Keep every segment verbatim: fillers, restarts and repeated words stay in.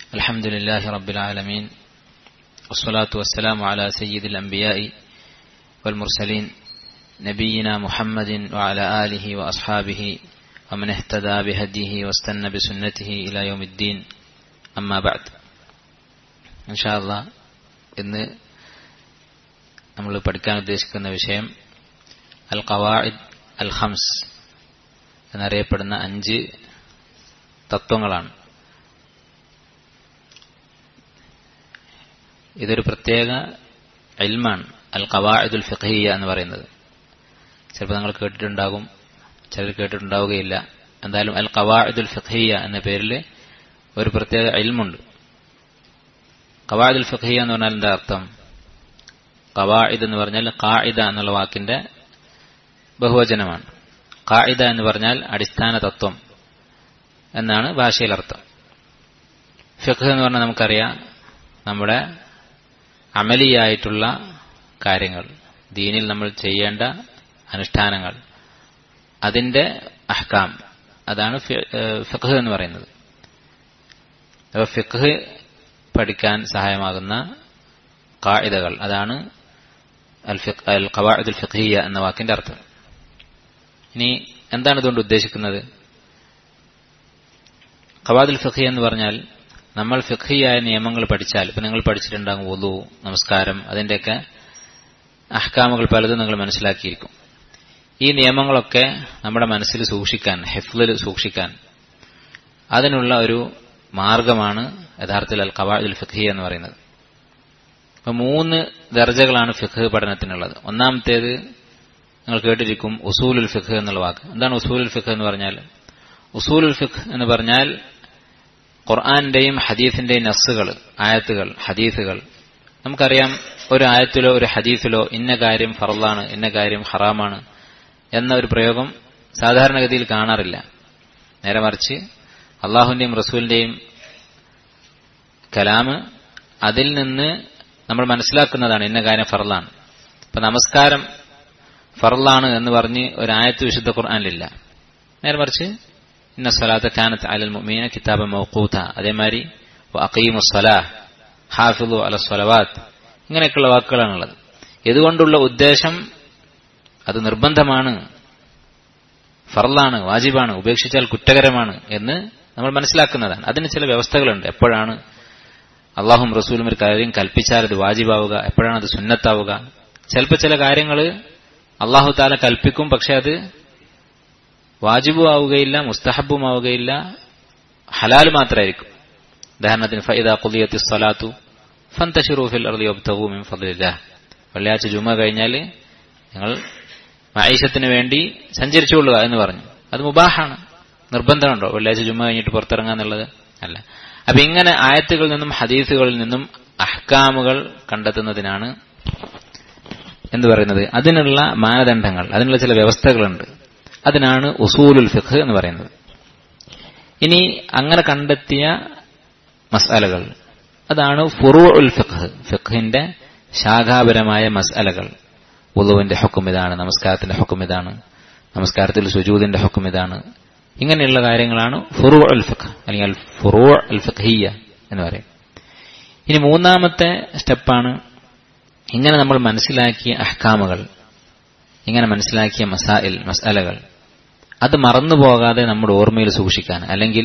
الحمد لله رب العالمين والصلاة والسلام على سيد الأنبياء والمرسلين نبينا محمد وعلى آله وأصحابه ومن اهتدى بهديه واستنى بسنته إلى يوم الدين أما بعد إن شاء الله ഇന്ന് നമ്മൾ പഠിക്കാൻ ഉദ്ദേശിക്കുന്ന വിഷയം അൽ ഖവാഇദ് അൽ ഖംസ് എന്നറിയപ്പെടുന്ന അഞ്ച് തത്വങ്ങളാണ്. ഇതൊരു പ്രത്യേക ഇൽമാണ് അൽ ഖവാഇദുൽ ഫിഖ്ഹിയ്യ എന്ന് പറയുന്നത്. ചിലപ്പോൾ നിങ്ങൾ കേട്ടിട്ടുണ്ടാകും, ചിലർ കേട്ടിട്ടുണ്ടാവുകയില്ല. എന്തായാലും അൽ ഖവാഇദുൽ ഫിഖ്ഹിയ്യ എന്ന പേരിൽ ഒരു പ്രത്യേക ഇൽമുണ്ട്. ഖവാഇദുൽ ഫിഖ്ഹിയ്യ എന്ന് പറഞ്ഞാൽ എന്താ അർത്ഥം? ഖവാഇദ് എന്ന് പറഞ്ഞാൽ ഖാഇദ എന്നുള്ള വാക്കിന്റെ ബഹുവചനമാണ്. ഖാഇദ എന്ന് പറഞ്ഞാൽ അടിസ്ഥാന തത്വം എന്നാണ് ഭാഷയിൽ അർത്ഥം. ഫിഖ് എന്ന് പറഞ്ഞാൽ നമുക്കറിയാം, നമ്മുടെ അമലിയായിട്ടുള്ള കാര്യങ്ങൾ, ദീനിൽ നമ്മൾ ചെയ്യേണ്ട അനുഷ്ഠാനങ്ങൾ, അതിന്റെ അഹ്കാം, അതാണ് ഫിഖ് എന്ന് പറയുന്നത്. അപ്പോൾ ഫിഖ് പഠിക്കാൻ സഹായമാകുന്ന ഖാഇദകൾ, അതാണ് അൽ ഖവാഇദുൽ ഫിഖ്ഹിയ്യ എന്ന വാക്കിന്റെ അർത്ഥം. ഇനി എന്താണ് ഇതുകൊണ്ട് ഉദ്ദേശിക്കുന്നത്? ഖവാഇദുൽ ഫിഖ്ഹിയ്യ എന്ന് പറഞ്ഞാൽ നമ്മൾ ഫിഖ്ഹിയായ നിയമങ്ങൾ പഠിച്ചാൽ, ഇപ്പൊ നിങ്ങൾ പഠിച്ചിട്ടുണ്ടാകും വുളു, നമസ്കാരം, അതിന്റെയൊക്കെ അഹ്കാമുകൾ പലതും നിങ്ങൾ മനസ്സിലാക്കിയിരിക്കും. ഈ നിയമങ്ങളൊക്കെ നമ്മുടെ മനസ്സിൽ സൂക്ഷിക്കാൻ, ഹിഫ്ളിൽ സൂക്ഷിക്കാൻ, അതിനുള്ള ഒരു മാർഗമാണ് യഥാർത്ഥത്തിൽ അൽ ഖവാഇദുൽ ഫിഖ്ഹിയ്യ എന്ന് പറയുന്നത്. അപ്പൊ മൂന്ന് ദർജകളാണ് ഫിഖ് പഠനത്തിനുള്ളത്. ഒന്നാമത്തേത് നിങ്ങൾ കേട്ടിരിക്കും ഉസൂലുൽ ഫിഖ് എന്നുള്ള വാക്ക്. എന്താണ് ഉസൂലുൽ ഫിഖ് എന്ന് പറഞ്ഞാൽ? ഉസൂലുൽ ഫിഖ് എന്ന് പറഞ്ഞാൽ ഖുർആന്റെയും ഹദീസിന്റെയും നസ്സുകൾ, ആയത്തുകൾ, ഹദീസുകൾ. നമുക്കറിയാം, ഒരു ആയത്തിലോ ഒരു ഹദീസിലോ ഇന്ന കാര്യം ഫർളാണ്, ഇന്ന കാര്യം ഹറാമാണ് എന്ന ഒരു പ്രയോഗം സാധാരണഗതിയിൽ കാണാറില്ല. നേരെ മറിച്ച് അള്ളാഹുവിന്റെയും റസൂലിന്റെയും കലാമ്, അതിൽ നിന്ന് നമ്മൾ മനസ്സിലാക്കുന്നതാണ് ഇന്ന കാര്യം ഫർളാണ്. ഇപ്പൊ നമസ്കാരം ഫർളാണ് എന്ന് പറഞ്ഞ് ഒരു ആയത്ത് വിശുദ്ധ ഖുർആനിലില്ല. നേരെ മറിച്ച് ഇന്ന സ്വലാത്ത കാനത്ത് അലൽ മുഅ്മിനീന കിതാബൻ മൗഖൂത, അതേമാതിരി വഅഖീമുസ് സ്വലാഹ് ഹാഫിളു അലസ് സ്വലവാത്ത്, ഇങ്ങനെയൊക്കെയുള്ള വാക്കുകളാണുള്ളത്. ഇതുകൊണ്ടുള്ള ഉദ്ദേശം അത് നിർബന്ധമാണ്, ഫർളാണ്, വാജിബാണ്, ഉപേക്ഷിച്ചാൽ കുറ്റകരമാണ് എന്ന് നമ്മൾ മനസ്സിലാക്കുന്നതാണ്. അതിന് ചില വ്യവസ്ഥകളുണ്ട്. എപ്പോഴാണ് അള്ളാഹും റസൂലും ഒരു കാര്യം കൽപ്പിച്ചാൽ അത് വാജിബാവുക, എപ്പോഴാണ് അത് സുന്നത്താവുക? ചിലപ്പോൾ ചില കാര്യങ്ങൾ അള്ളാഹു താല കൽപ്പിക്കും, പക്ഷെ അത് വാജിബും ആവുകയില്ല, മുസ്തഹബും ആവുകയില്ല, ഹലാൽ മാത്രമായിരിക്കും. ഉദാഹരണത്തിന് ഫഇദാ ഖുദിയത്തിസ് സ്വലാത്തു ഫന്തശിറൂ ഫിൽ അർളി വബ്തഗൂ മിൻ ഫദ്ലില്ലാഹ്. വെള്ളിയാഴ്ച ജുമുഅ കഴിഞ്ഞാൽ നിങ്ങൾ മഈശത്തിന് വേണ്ടി സഞ്ചരിച്ചുകൊള്ളുക എന്ന് പറഞ്ഞു. അത് മുബാഹാണ്. നിർബന്ധമുണ്ടോ വെള്ളിയാഴ്ച ജുമുഅ കഴിഞ്ഞിട്ട് പുറത്തിറങ്ങാന്നുള്ളത്? അല്ല. അപ്പൊ ഇങ്ങനെ ആയത്തുകളിൽ നിന്നും ഹദീസുകളിൽ നിന്നും അഹ്കാമുകൾ കണ്ടെത്തുന്നതിനാണ് എന്ത് പറയുന്നത്, അതിനുള്ള മാനദണ്ഡങ്ങൾ, അതിനുള്ള ചില വ്യവസ്ഥകളുണ്ട്. അതിനാണ് ഉസൂലുൽ ഫിഖ് എന്ന് പറയുന്നത്. ഇനി അങ്ങനെ കണ്ടെത്തിയ മസ്അലകൾ, അതാണ് ഫുറൂഉൽ ഫിഖ്, ഫിഖ്ഹിന്റെ ശാഖാപരമായ മസ്അലകൾ. വുളുവിന്റെ ഹുക്ം ഇതാണ്, നമസ്കാരത്തിന്റെ ഹുക്ം ഇതാണ്, നമസ്കാരത്തിൽ സുജൂദിന്റെ ഹുക്ം ഇതാണ്. ഇങ്ങനെയുള്ള കാര്യങ്ങളാണ് ഫുറൂഉൽ ഫിഖ് അല്ലെങ്കിൽ ഫുറൂ' അൽ ഫിഖ്ഹിയ്യ എന്ന് പറയും. ഇനി മൂന്നാമത്തെ സ്റ്റെപ്പാണ് ഇങ്ങനെ നമ്മൾ മനസ്സിലാക്കിയ അഹ്കാമുകൾ, ഇങ്ങനെ മനസ്സിലാക്കിയ മസാഇൽ, മസ്അലകൾ, അത് മറന്നുപോകാതെ നമ്മുടെ ഓർമ്മയിൽ സൂക്ഷിക്കാൻ. അല്ലെങ്കിൽ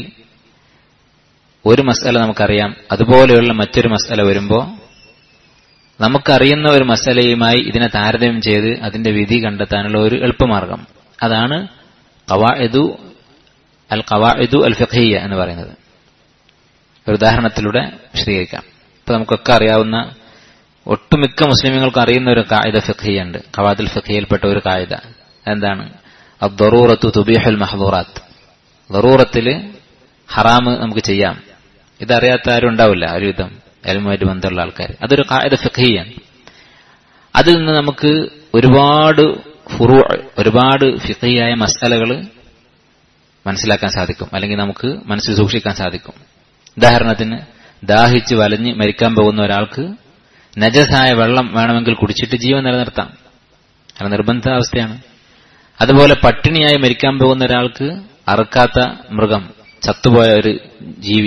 ഒരു മസ്അല നമുക്കറിയാം, അതുപോലെയുള്ള മറ്റൊരു മസ്അല വരുമ്പോൾ നമുക്കറിയുന്ന ഒരു മസ്അലയുമായി ഇതിനെ താരതമ്യം ചെയ്ത് അതിന്റെ വിധി കണ്ടെത്താനുള്ള ഒരു എളുപ്പമാർഗം, അതാണ് ഖവാഇദു അൽ ഖവാഇദു അൽ ഫിഖ്ഹിയ്യ എന്ന് പറയുന്നത്. ഒരു ഉദാഹരണത്തിലൂടെ വിശദീകരിക്കാം. ഇപ്പൊ നമുക്കൊക്കെ അറിയാവുന്ന, ഒട്ടുമിക്ക മുസ്ലിമുകൾക്ക് അറിയുന്ന ഒരു ഖാഇദ ഫിഖ്ഹിയ്യ ഉണ്ട്. ഖവാഇദുൽ ഫിഖ്ഹിയ്യയിൽപ്പെട്ട ഒരു ഖാഇദ എന്താണ്? അദ്ദറൂറത്തു തുബീഹുൽ മഹ്ദൂറാത്ത്. ദറൂറത്തിൽ ഹറാമ് നമുക്ക് ചെയ്യാം. ഇതറിയാത്ത ആരും ഉണ്ടാവില്ല, ഒരു വിധം ഇൽമുമായിട്ട് ബന്ധമുള്ള ആൾക്കാർ. അതൊരു ഖാഇദ ഫിഖ്ഹിയ്യാണ്. അതിൽ നിന്ന് നമുക്ക് ഒരുപാട് ഫുറൂ', ഒരുപാട് ഫിഖ്ഹിയായ മസ്അലകൾ മനസ്സിലാക്കാൻ സാധിക്കും, അല്ലെങ്കിൽ നമുക്ക് മനസ്സിൽ സൂക്ഷിക്കാൻ സാധിക്കും. ഉദാഹരണത്തിന്, ദാഹിച്ച് വലഞ്ഞ് മരിക്കാൻ പോകുന്ന ഒരാൾക്ക് നജസായ വെള്ളം വേണമെങ്കിൽ കുടിച്ചിട്ട് ജീവൻ നിലനിർത്താം, അത് നിർബന്ധാവസ്ഥയാണ്. അതുപോലെ പട്ടിണിയായി മരിക്കാൻ പോകുന്ന ഒരാൾക്ക് അറുക്കാത്ത മൃഗം, ചത്തുപോയ ഒരു ജീവി,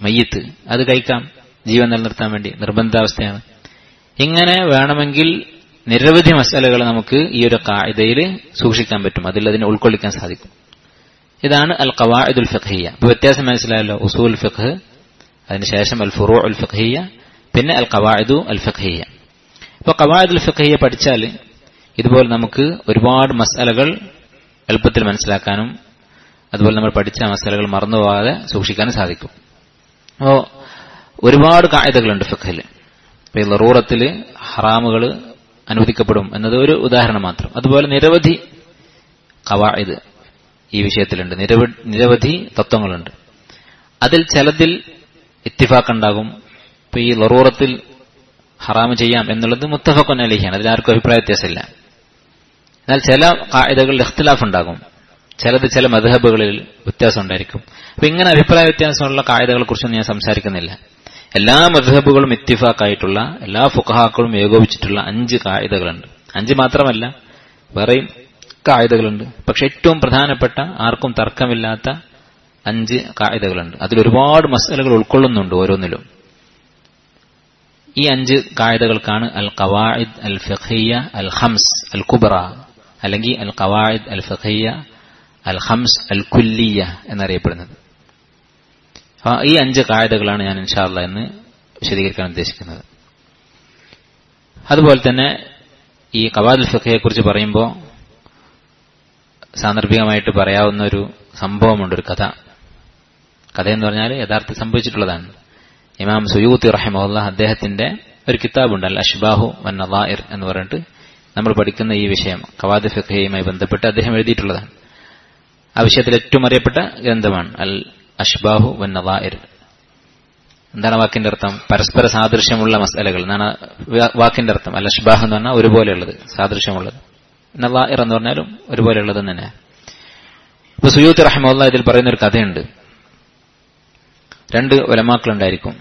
മയ്യിത്ത്, അത് കഴിക്കാം ജീവൻ നിലനിർത്താൻ വേണ്ടി, നിർബന്ധാവസ്ഥയാണ്. ഇങ്ങനെ വേണമെങ്കിൽ നിരവധി മസലകൾ നമുക്ക് ഈ ഒരു ഖാഇദയിൽ സൂക്ഷിക്കാൻ പറ്റും, അതിൽ അതിനെ ഉൾക്കൊള്ളിക്കാൻ സാധിക്കും. ഇതാണ് അൽ ഖവാഇദുൽ ഫിഖ്ഹിയ്യ. ഇപ്പൊ വ്യത്യാസം മനസ്സിലായല്ലോ, ഉസൂൽ ഫിഖ്, അതിനുശേഷം അൽ ഫുറൂഉൽ ഫിഖ്ഹിയ്യ, പിന്നെ അൽ ഖവാഇദു അൽ ഫിഖ്ഹിയ്യ. ഇപ്പൊ ഖവാഇദുൽ ഫിഖ്ഹിയ്യ പഠിച്ചാൽ ഇതുപോലെ നമുക്ക് ഒരുപാട് മസലകൾ എളുപ്പത്തിൽ മനസ്സിലാക്കാനും അതുപോലെ നമ്മൾ പഠിച്ച മസലകൾ മറന്നുപോകാതെ സൂക്ഷിക്കാനും സാധിക്കും. അപ്പോ ഒരുപാട് ഖാഇദകളുണ്ട് ഫിഖ്ഹിൽ. ഇപ്പൊ ഈ ലറൂറത്തിൽ ഹറാമുകൾ അനുവദിക്കപ്പെടും എന്നത് ഒരു ഉദാഹരണം മാത്രം. അതുപോലെ നിരവധി ഖവാഇദ് ഈ വിഷയത്തിലുണ്ട്, നിരവധി നിരവധി തത്വങ്ങളുണ്ട്. അതിൽ ചിലതിൽ ഇത്തിഫാഖ് ഉണ്ടാകും. ഇപ്പൊ ഈ ലറൂറത്തിൽ ഹറാമ് ചെയ്യാം എന്നുള്ളത് മുത്തഫഖുൻ അലൈഹിയാണ്, അതിലാർക്കും അഭിപ്രായ വ്യത്യാസമില്ല. എന്നാൽ ചില ഖാഇദകളിൽ ഇഖ്തിലാഫ് ഉണ്ടാകും, ചിലത് ചില മദ്ഹബുകളിൽ വ്യത്യാസം ഉണ്ടായിരിക്കും. അപ്പൊ ഇങ്ങനെ അഭിപ്രായ വ്യത്യാസമുള്ള ഖാഇദകളെ കുറിച്ചൊന്നും ഞാൻ സംസാരിക്കുന്നില്ല. എല്ലാ മദ്ഹബുകളും ഇത്തിഫാഖായിട്ടുള്ള, എല്ലാ ഫുഖഹാക്കളും ഏകോപിച്ചിട്ടുള്ള അഞ്ച് ഖാഇദകളുണ്ട്. അഞ്ച് മാത്രമല്ല, വേറെയും ഖാഇദകളുണ്ട്. പക്ഷെ ഏറ്റവും പ്രധാനപ്പെട്ട, ആർക്കും തർക്കമില്ലാത്ത അഞ്ച് ഖാഇദകളുണ്ട്. അതിലൊരുപാട് മസലകൾ ഉൾക്കൊള്ളുന്നുണ്ട് ഓരോന്നിലും. ഈ അഞ്ച് ഖാഇദകൾക്കാണ് അൽ ഖവാഇദ് അൽ ഫിഖ്ഹിയ്യ അൽ ഖംസ് അൽ കുബ്ര, അല്ലെങ്കിൽ അൽ ഖവാഇദ് അൽ ഫിഖ്ഹിയ്യ അൽ ഖംസ് അൽ കുല്ലിയ്യ എന്നറിയപ്പെടുന്നത്. ഈ അഞ്ച് ഖാഇദകളാണ് ഞാൻ ഇൻഷാ അല്ലാഹ് എന്ന് വിശദീകരിക്കാൻ ഉദ്ദേശിക്കുന്നത്. അതുപോലെ തന്നെ ഈ ഖവാഇദുൽ ഫിഖ്ഹിയ്യയെ കുറിച്ച് പറയുമ്പോൾ സാന്ദർഭികമായിട്ട് പറയാവുന്ന ഒരു സംഭവമുണ്ട്, ഒരു കഥ. കഥയെന്ന് പറഞ്ഞാൽ യഥാർത്ഥത്തിൽ സംഭവിച്ചിട്ടുള്ളതാണ്. ഇമാം സുയൂത്തി റഹിമഹുല്ലാഹ് അദ്ദേഹത്തിന്റെ ഒരു കിതാബുണ്ട്, അൽ അഷ്ബാഹു വൻ നളായിർ എന്ന് പറഞ്ഞിട്ട് നമ്മൾ പഠിക്കുന്ന ഈ വിഷയം ഖവാഇദ് ഫിഖ്ഹിയ്യയുമായി ബന്ധപ്പെട്ട് അദ്ദേഹം എഴുതിയിട്ടുള്ളതാണ്. ആ വിഷയത്തിൽ ഏറ്റവും അറിയപ്പെട്ട ഗ്രന്ഥമാണ് അൽ അഷ്ബാഹു വൻ നളായിർ. എന്താണ് വാക്കിന്റെ അർത്ഥം? പരസ്പര സാദൃശ്യമുള്ള മസലകൾ എന്നാണ് വാക്കിന്റെ അർത്ഥം. അൽ അഷ്ബാഹ് എന്ന് പറഞ്ഞാൽ ഒരുപോലെയുള്ളത്, സാദൃശ്യമുള്ളത്. നളായിർ എന്ന് പറഞ്ഞാലും ഒരുപോലെയുള്ളത് തന്നെ. ഇപ്പൊ സുയൂത്തി റഹിമഹുല്ലാഹ് ഇതിൽ പറയുന്ന ഒരു കഥയുണ്ട്. രണ്ട് ഉലമാക്കളുണ്ടായിരിക്കും.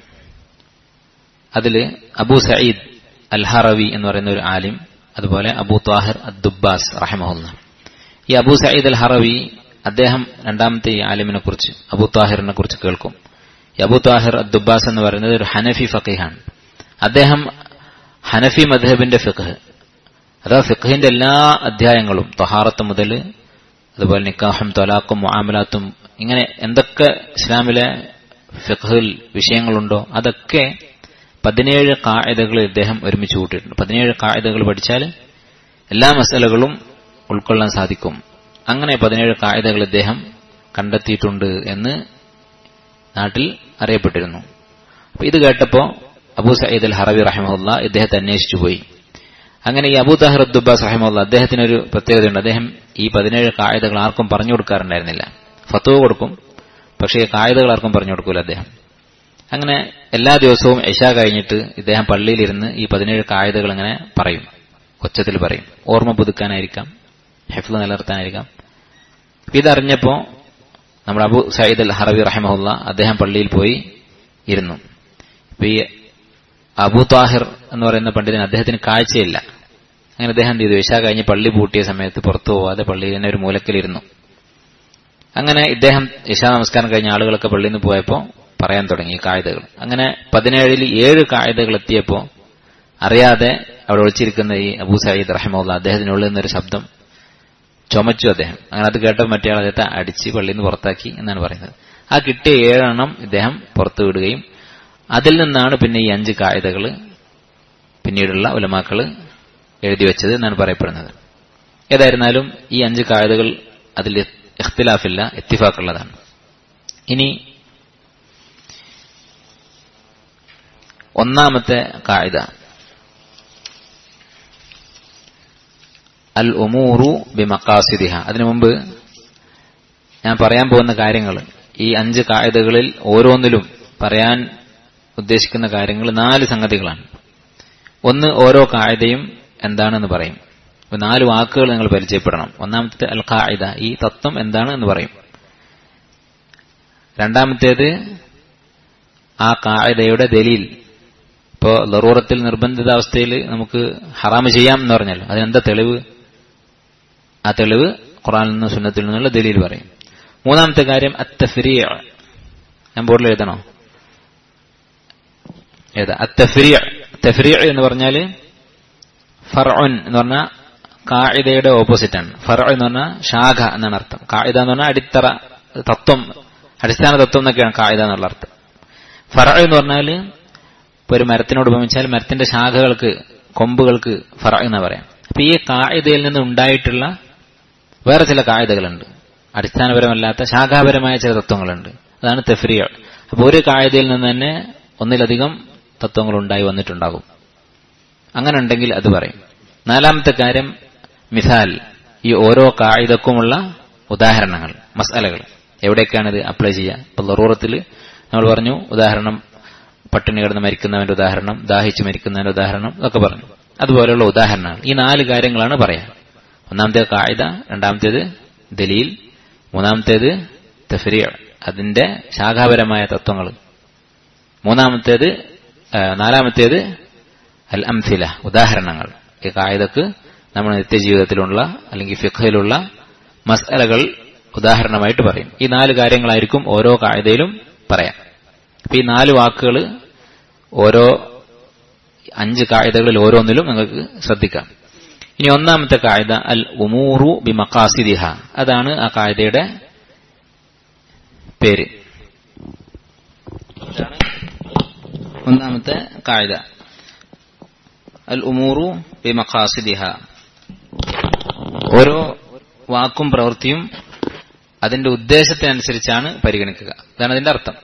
അതില് അബൂ സഈദ് അൽ ഹറവി എന്ന് പറയുന്ന ഒരു ആലിം, അതുപോലെ അബൂ ത്വാഹിർ അദ്ദുബ്ബാസ് റഹിമഹുല്ലാഹ്. ഈ അബൂ സഈദ് അൽ ഹറവി അദ്ദേഹം രണ്ടാമത്തെ ഈ ആലിമിനെ കുറിച്ച്, അബൂ ത്വാഹിറിനെ കുറിച്ച് കേൾക്കും. ഈ അബൂ ത്വാഹിർ അദ്ദുബ്ബാസ് എന്ന് പറയുന്നത് ഒരു ഹനഫി ഫഖീഹാണ്. അദ്ദേഹം ഹനഫി മദ്ഹബിന്റെ ഫിഖ്, അഥവാ ഫിഖ്ഹിന്റെ എല്ലാ അധ്യായങ്ങളും, ത്വഹാറത്ത് മുതൽ അതുപോലെ നിക്കാഹും ത്വലാഖും മുആമലാത്തും, ഇങ്ങനെ എന്തൊക്കെ ഇസ്ലാമിലെ ഫിഖ്ഹിൽ വിഷയങ്ങളുണ്ടോ അതൊക്കെ പതിനേഴ് ഖാഇദകളിൽ ഇദ്ദേഹം ഒരുമിച്ച് കൂട്ടിയിട്ടുണ്ട്. പതിനേഴ് ഖാഇദകൾ പഠിച്ചാൽ എല്ലാ മസലകളും ഉൾക്കൊള്ളാൻ സാധിക്കും. അങ്ങനെ പതിനേഴ് ഖാഇദകൾ ഇദ്ദേഹം കണ്ടെത്തിയിട്ടുണ്ട് എന്ന് നാട്ടിൽ അറിയപ്പെട്ടിരുന്നു. അപ്പൊ ഇത് കേട്ടപ്പോ അബൂ സഈദ് അൽ ഹറവി റഹിമഹുല്ലാഹ് ഇദ്ദേഹത്തെ അന്വേഷിച്ചു പോയി. അങ്ങനെ ഈ അബൂ ത്വാഹിർ അദ്ദുബ്ബാസ് റഹിമഹുല്ലാഹ് അദ്ദേഹത്തിനൊരു പ്രത്യേകതയുണ്ട്. അദ്ദേഹം ഈ പതിനേഴ് ഖാഇദകൾ ആർക്കും പറഞ്ഞു കൊടുക്കാറുണ്ടായിരുന്നില്ല. ഫത്വ കൊടുക്കും, പക്ഷേ ഈ ഖാഇദകൾ ആർക്കും പറഞ്ഞു കൊടുക്കൂല അദ്ദേഹം. അങ്ങനെ എല്ലാ ദിവസവും ഇശാ കഴിഞ്ഞിട്ട് ഇദ്ദേഹം പള്ളിയിലിരുന്ന് ഈ പതിനേഴ് ഖാഇദകൾ ഇങ്ങനെ പറയും, ഒച്ചത്തിൽ പറയും. ഓർമ്മ പുതുക്കാനായിരിക്കാം, ഹിഫ്ള് നിലനിർത്താനായിരിക്കാം. ഇതറിഞ്ഞപ്പോ നമ്മുടെ അബൂ സഈദ് അൽ ഹറവി റഹിമഹുല്ലാഹ് അദ്ദേഹം പള്ളിയിൽ പോയി ഇരുന്നു. ഇപ്പൊ ഈ അബൂ ത്വാഹിർ എന്ന് പറയുന്ന പണ്ഡിതന് അദ്ദേഹത്തിന് കാഴ്ചയില്ല. അങ്ങനെ അദ്ദേഹം എന്ത് ചെയ്തു, ഇശാ കഴിഞ്ഞ് പള്ളി പൂട്ടിയ സമയത്ത് പുറത്തു പോവാതെ പള്ളിയിൽ തന്നെ ഒരു മൂലക്കിലിരുന്നു. അങ്ങനെ ഇദ്ദേഹം ഇശാ നമസ്കാരം കഴിഞ്ഞ ആളുകളൊക്കെ പള്ളിയിൽ നിന്ന് പോയപ്പോ പറയാൻ തുടങ്ങി ഈ ഖാഇദകൾ. അങ്ങനെ പതിനേഴിൽ ഏഴ് ഖാഇദകൾ എത്തിയപ്പോ അറിയാതെ അവിടെ ഒളിച്ചിരിക്കുന്ന ഈ അബൂ സഈദ് റഹിമഹുല്ലാഹ് അദ്ദേഹത്തിനുള്ളിൽ നിന്നൊരു ശബ്ദം ചുമച്ചു അദ്ദേഹം. അങ്ങനെ അത് കേട്ടപ്പോൾ മറ്റേ ആൾ അദ്ദേഹത്തെ അടിച്ച് പള്ളിയിൽ നിന്ന് പുറത്താക്കി എന്നാണ് പറയുന്നത്. ആ കിട്ടിയ ഏഴെണ്ണം ഇദ്ദേഹം പുറത്തു വിടുകയും അതിൽ നിന്നാണ് പിന്നെ ഈ അഞ്ച് ഖാഇദകൾ പിന്നീടുള്ള ഉലമാക്കള് എഴുതി വെച്ചത് എന്നാണ് പറയപ്പെടുന്നത്. ഏതായിരുന്നാലും ഈ അഞ്ച് ഖാഇദകൾ അതിൽ ഇഖ്തിലാഫില്ല, ഇത്തിഫാഖുള്ളതാണ്. ഇനി ഒന്നാമത്തെ ഖാഇദ അൽ ഉമൂറു ബിമഖാസിദിഹ. അതിനു മുമ്പ് ഞാൻ പറയാൻ പോകുന്ന കാര്യങ്ങൾ, ഈ അഞ്ച് ഖാഇദകളിൽ ഓരോന്നിലും പറയാൻ ഉദ്ദേശിക്കുന്ന കാര്യങ്ങൾ നാല് സംഗതികളാണ്. ഒന്ന്, ഓരോ ഖാഇദയും എന്താണെന്ന് പറയും. നാല് വാക്കുകൾ നിങ്ങൾ പരിചയപ്പെടണം. ഒന്നാമത്തെ അൽ ഖാഇദ, ഈ തത്വം എന്താണ് എന്ന് പറയും. രണ്ടാമത്തേത് ആ ഖാഇദയുടെ ദലീൽ. ഇപ്പോ ലറൂറത്തിൽ നിർബന്ധിതാവസ്ഥയിൽ നമുക്ക് ഹറാമ് ചെയ്യാം എന്ന് പറഞ്ഞല്ലോ, അതിനെന്താ തെളിവ്? ആ തെളിവ് ഖുർആനിൽ നിന്നും സുന്നത്തിൽ നിന്നുള്ള ദലീൽ പറയും. മൂന്നാമത്തെ കാര്യം അത്തഫ്രീഅ്. ഞാൻ ബോർഡിൽ എഴുതണോ? ഏതാ അത്തഫ്രീഅ്. തഫ്രീഅ് എന്ന് പറഞ്ഞാൽ ഫർഉൻ എന്ന് പറഞ്ഞാൽ ഖാഇദയുടെ ഓപ്പോസിറ്റ് ആണ്. ഫർഉ എന്ന് പറഞ്ഞാൽ ശാഖ എന്നാണ് അർത്ഥം. ഖാഇദ എന്ന് പറഞ്ഞാൽ അടിത്തറ, തത്വം, അടിസ്ഥാന തത്വം എന്നൊക്കെയാണ് ഖാഇദ എന്നുള്ള അർത്ഥം. ഫർഉ എന്ന് പറഞ്ഞാൽ ഇപ്പൊ ഒരു മരത്തിനോട് ഉപമിച്ചാൽ മരത്തിന്റെ ശാഖകൾക്ക്, കൊമ്പുകൾക്ക് ഫർഉ എന്ന് പറയാം. അപ്പൊ ഈ ഖാഇദയിൽ നിന്ന് ഉണ്ടായിട്ടുള്ള വേറെ ചില ഖാഇദകളുണ്ട്, അടിസ്ഥാനപരമല്ലാത്ത ശാഖാപരമായ ചില തത്വങ്ങളുണ്ട്. അതാണ് തഫ്രീഅ്. അപ്പൊ ഒരു ഖാഇദയിൽ നിന്ന് തന്നെ ഒന്നിലധികം തത്വങ്ങൾ ഉണ്ടായി വന്നിട്ടുണ്ടാകും. അങ്ങനെ ഉണ്ടെങ്കിൽ അത് പറയും. നാലാമത്തെ കാര്യം മിസാൽ, ഈ ഓരോ ഖാഇദക്കുമുള്ള ഉദാഹരണങ്ങൾ, മസ്അലകൾ, എവിടേക്കാണ് ഇത് അപ്ലൈ ചെയ്യുക. ഇപ്പൊ ദറൂറത്തിൽ നമ്മൾ പറഞ്ഞു, ഉദാഹരണം പട്ടിണി കിടന്ന് മരിക്കുന്നവന്റെ ഉദാഹരണം, ദാഹിച്ച് മരിക്കുന്നവന്റെ ഉദാഹരണം, ഇതൊക്കെ പറഞ്ഞു. അതുപോലെയുള്ള ഉദാഹരണങ്ങൾ. ഈ നാല് കാര്യങ്ങളാണ് പറയാം. ഒന്നാമത്തേത് ഖാഇദ, രണ്ടാമത്തേത് ദലീൽ, മൂന്നാമത്തേത് തഫ്രീഅ്, അതിന്റെ ശാഖാപരമായ തത്വങ്ങൾ, മൂന്നാമത്തേത് നാലാമത്തേത് അൽ അംസില, ഉദാഹരണങ്ങൾ. ഈ ഖാഇദക്ക് നമ്മുടെ നിത്യജീവിതത്തിലുള്ള അല്ലെങ്കിൽ ഫിഖ്ഹിലുള്ള മസ്അലകൾ ഉദാഹരണമായിട്ട് പറയും. ഈ നാല് കാര്യങ്ങളായിരിക്കും ഓരോ ഖാഇദയിലും പറയാം. അപ്പൊ ഈ നാല് വാക്കുകൾ ഓരോ അഞ്ച് ഖാഇദകളിൽ ഓരോന്നിലും നിങ്ങൾക്ക് ശ്രദ്ധിക്കാം. ഇനി ഒന്നാമത്തെ ഖാഇദ അൽ ഉമൂറു ബിമഖാസിദിഹ, അതാണ് ആ ഖാഇദയുടെ പേര്. ഒന്നാമത്തെ ഖാഇദ അൽ ഉമൂറു ബിമഖാസിദിഹ. ഓരോ വാക്കും പ്രവൃത്തിയും അതിന്റെ ഉദ്ദേശത്തിനനുസരിച്ചാണ് പരിഗണിക്കുക. അതാണ് അതിന്റെ അർത്ഥം.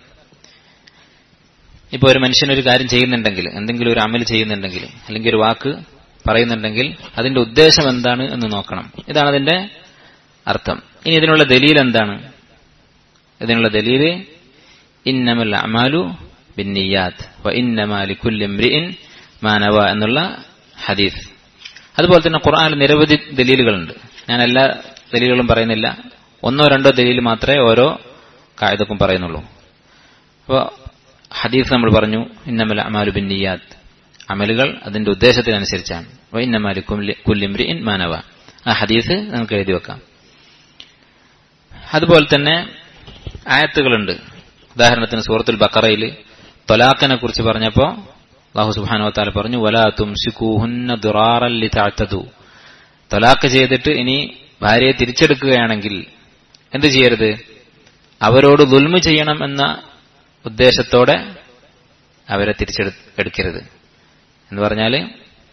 ഇപ്പൊ ഒരു മനുഷ്യൻ ഒരു കാര്യം ചെയ്യുന്നുണ്ടെങ്കിൽ, എന്തെങ്കിലും ഒരു അമൽ ചെയ്യുന്നുണ്ടെങ്കിൽ, അല്ലെങ്കിൽ ഒരു വാക്ക് പറയുന്നുണ്ടെങ്കിൽ അതിന്റെ ഉദ്ദേശം എന്താണ് എന്ന് നോക്കണം. ഇതാണ് അതിന്റെ അർത്ഥം. ഇനി ഇതിനുള്ള ദലീൽ എന്താണ്? ഇതിനുള്ള ദലീല് ഇന്നമൽ അഅ്മാലു ബിന്നിയാത്ത് വ ഇന്നമാ ലികുല്ലി ഇംറിഇൻ മാ നവ എന്നുള്ള ഹദീസ്. അതുപോലെ തന്നെ ഖുർആനിൽ നിരവധി ദലീലുകളുണ്ട്. ഞാൻ എല്ലാ ദലീലുകളും പറയുന്നില്ല, ഒന്നോ രണ്ടോ ദലീൽ മാത്രമേ ഓരോ ഖാഇദക്കും പറയുന്നുള്ളൂ. അപ്പോൾ ഹദീസ് നമ്മൾ പറഞ്ഞു, ഇന്നമൽ അഅ്മാലു ബിന്നിയാത്ത്, അമലുകൾ അതിന്റെ ഉദ്ദേശത്തിനനുസരിച്ചാണ്. വ ഇന്നമാ ലികുല്ലി ഇംറിഇൻ മാ നവ, ആ ഹദീസ് നമുക്ക് എഴുതി വെക്കാം. അതുപോലെ തന്നെ ആയത്തുകളുണ്ട്. ഉദാഹരണത്തിന് സൂറത്തുൽ ബഖറയിൽ ത്വലാഖിനെ കുറിച്ച് പറഞ്ഞപ്പോ അല്ലാഹു സുബ്ഹാനഹു വ തആല പറഞ്ഞു, വലാ തുംസികൂഹുന്ന ദിറാറൻ ലിതഅതദു, ത്വലാഖ് ചെയ്തിട്ട് ഇനി ഭാര്യയെ തിരിച്ചെടുക്കുകയാണെങ്കിൽ എന്ത് ചെയ്യരുത്? അവരോട് ദുൽമ് ചെയ്യണം എന്ന ഉദ്ദേശത്തോടെ അവരെ തിരിച്ചെടുക്കരുത് എന്ന് പറഞ്ഞാല്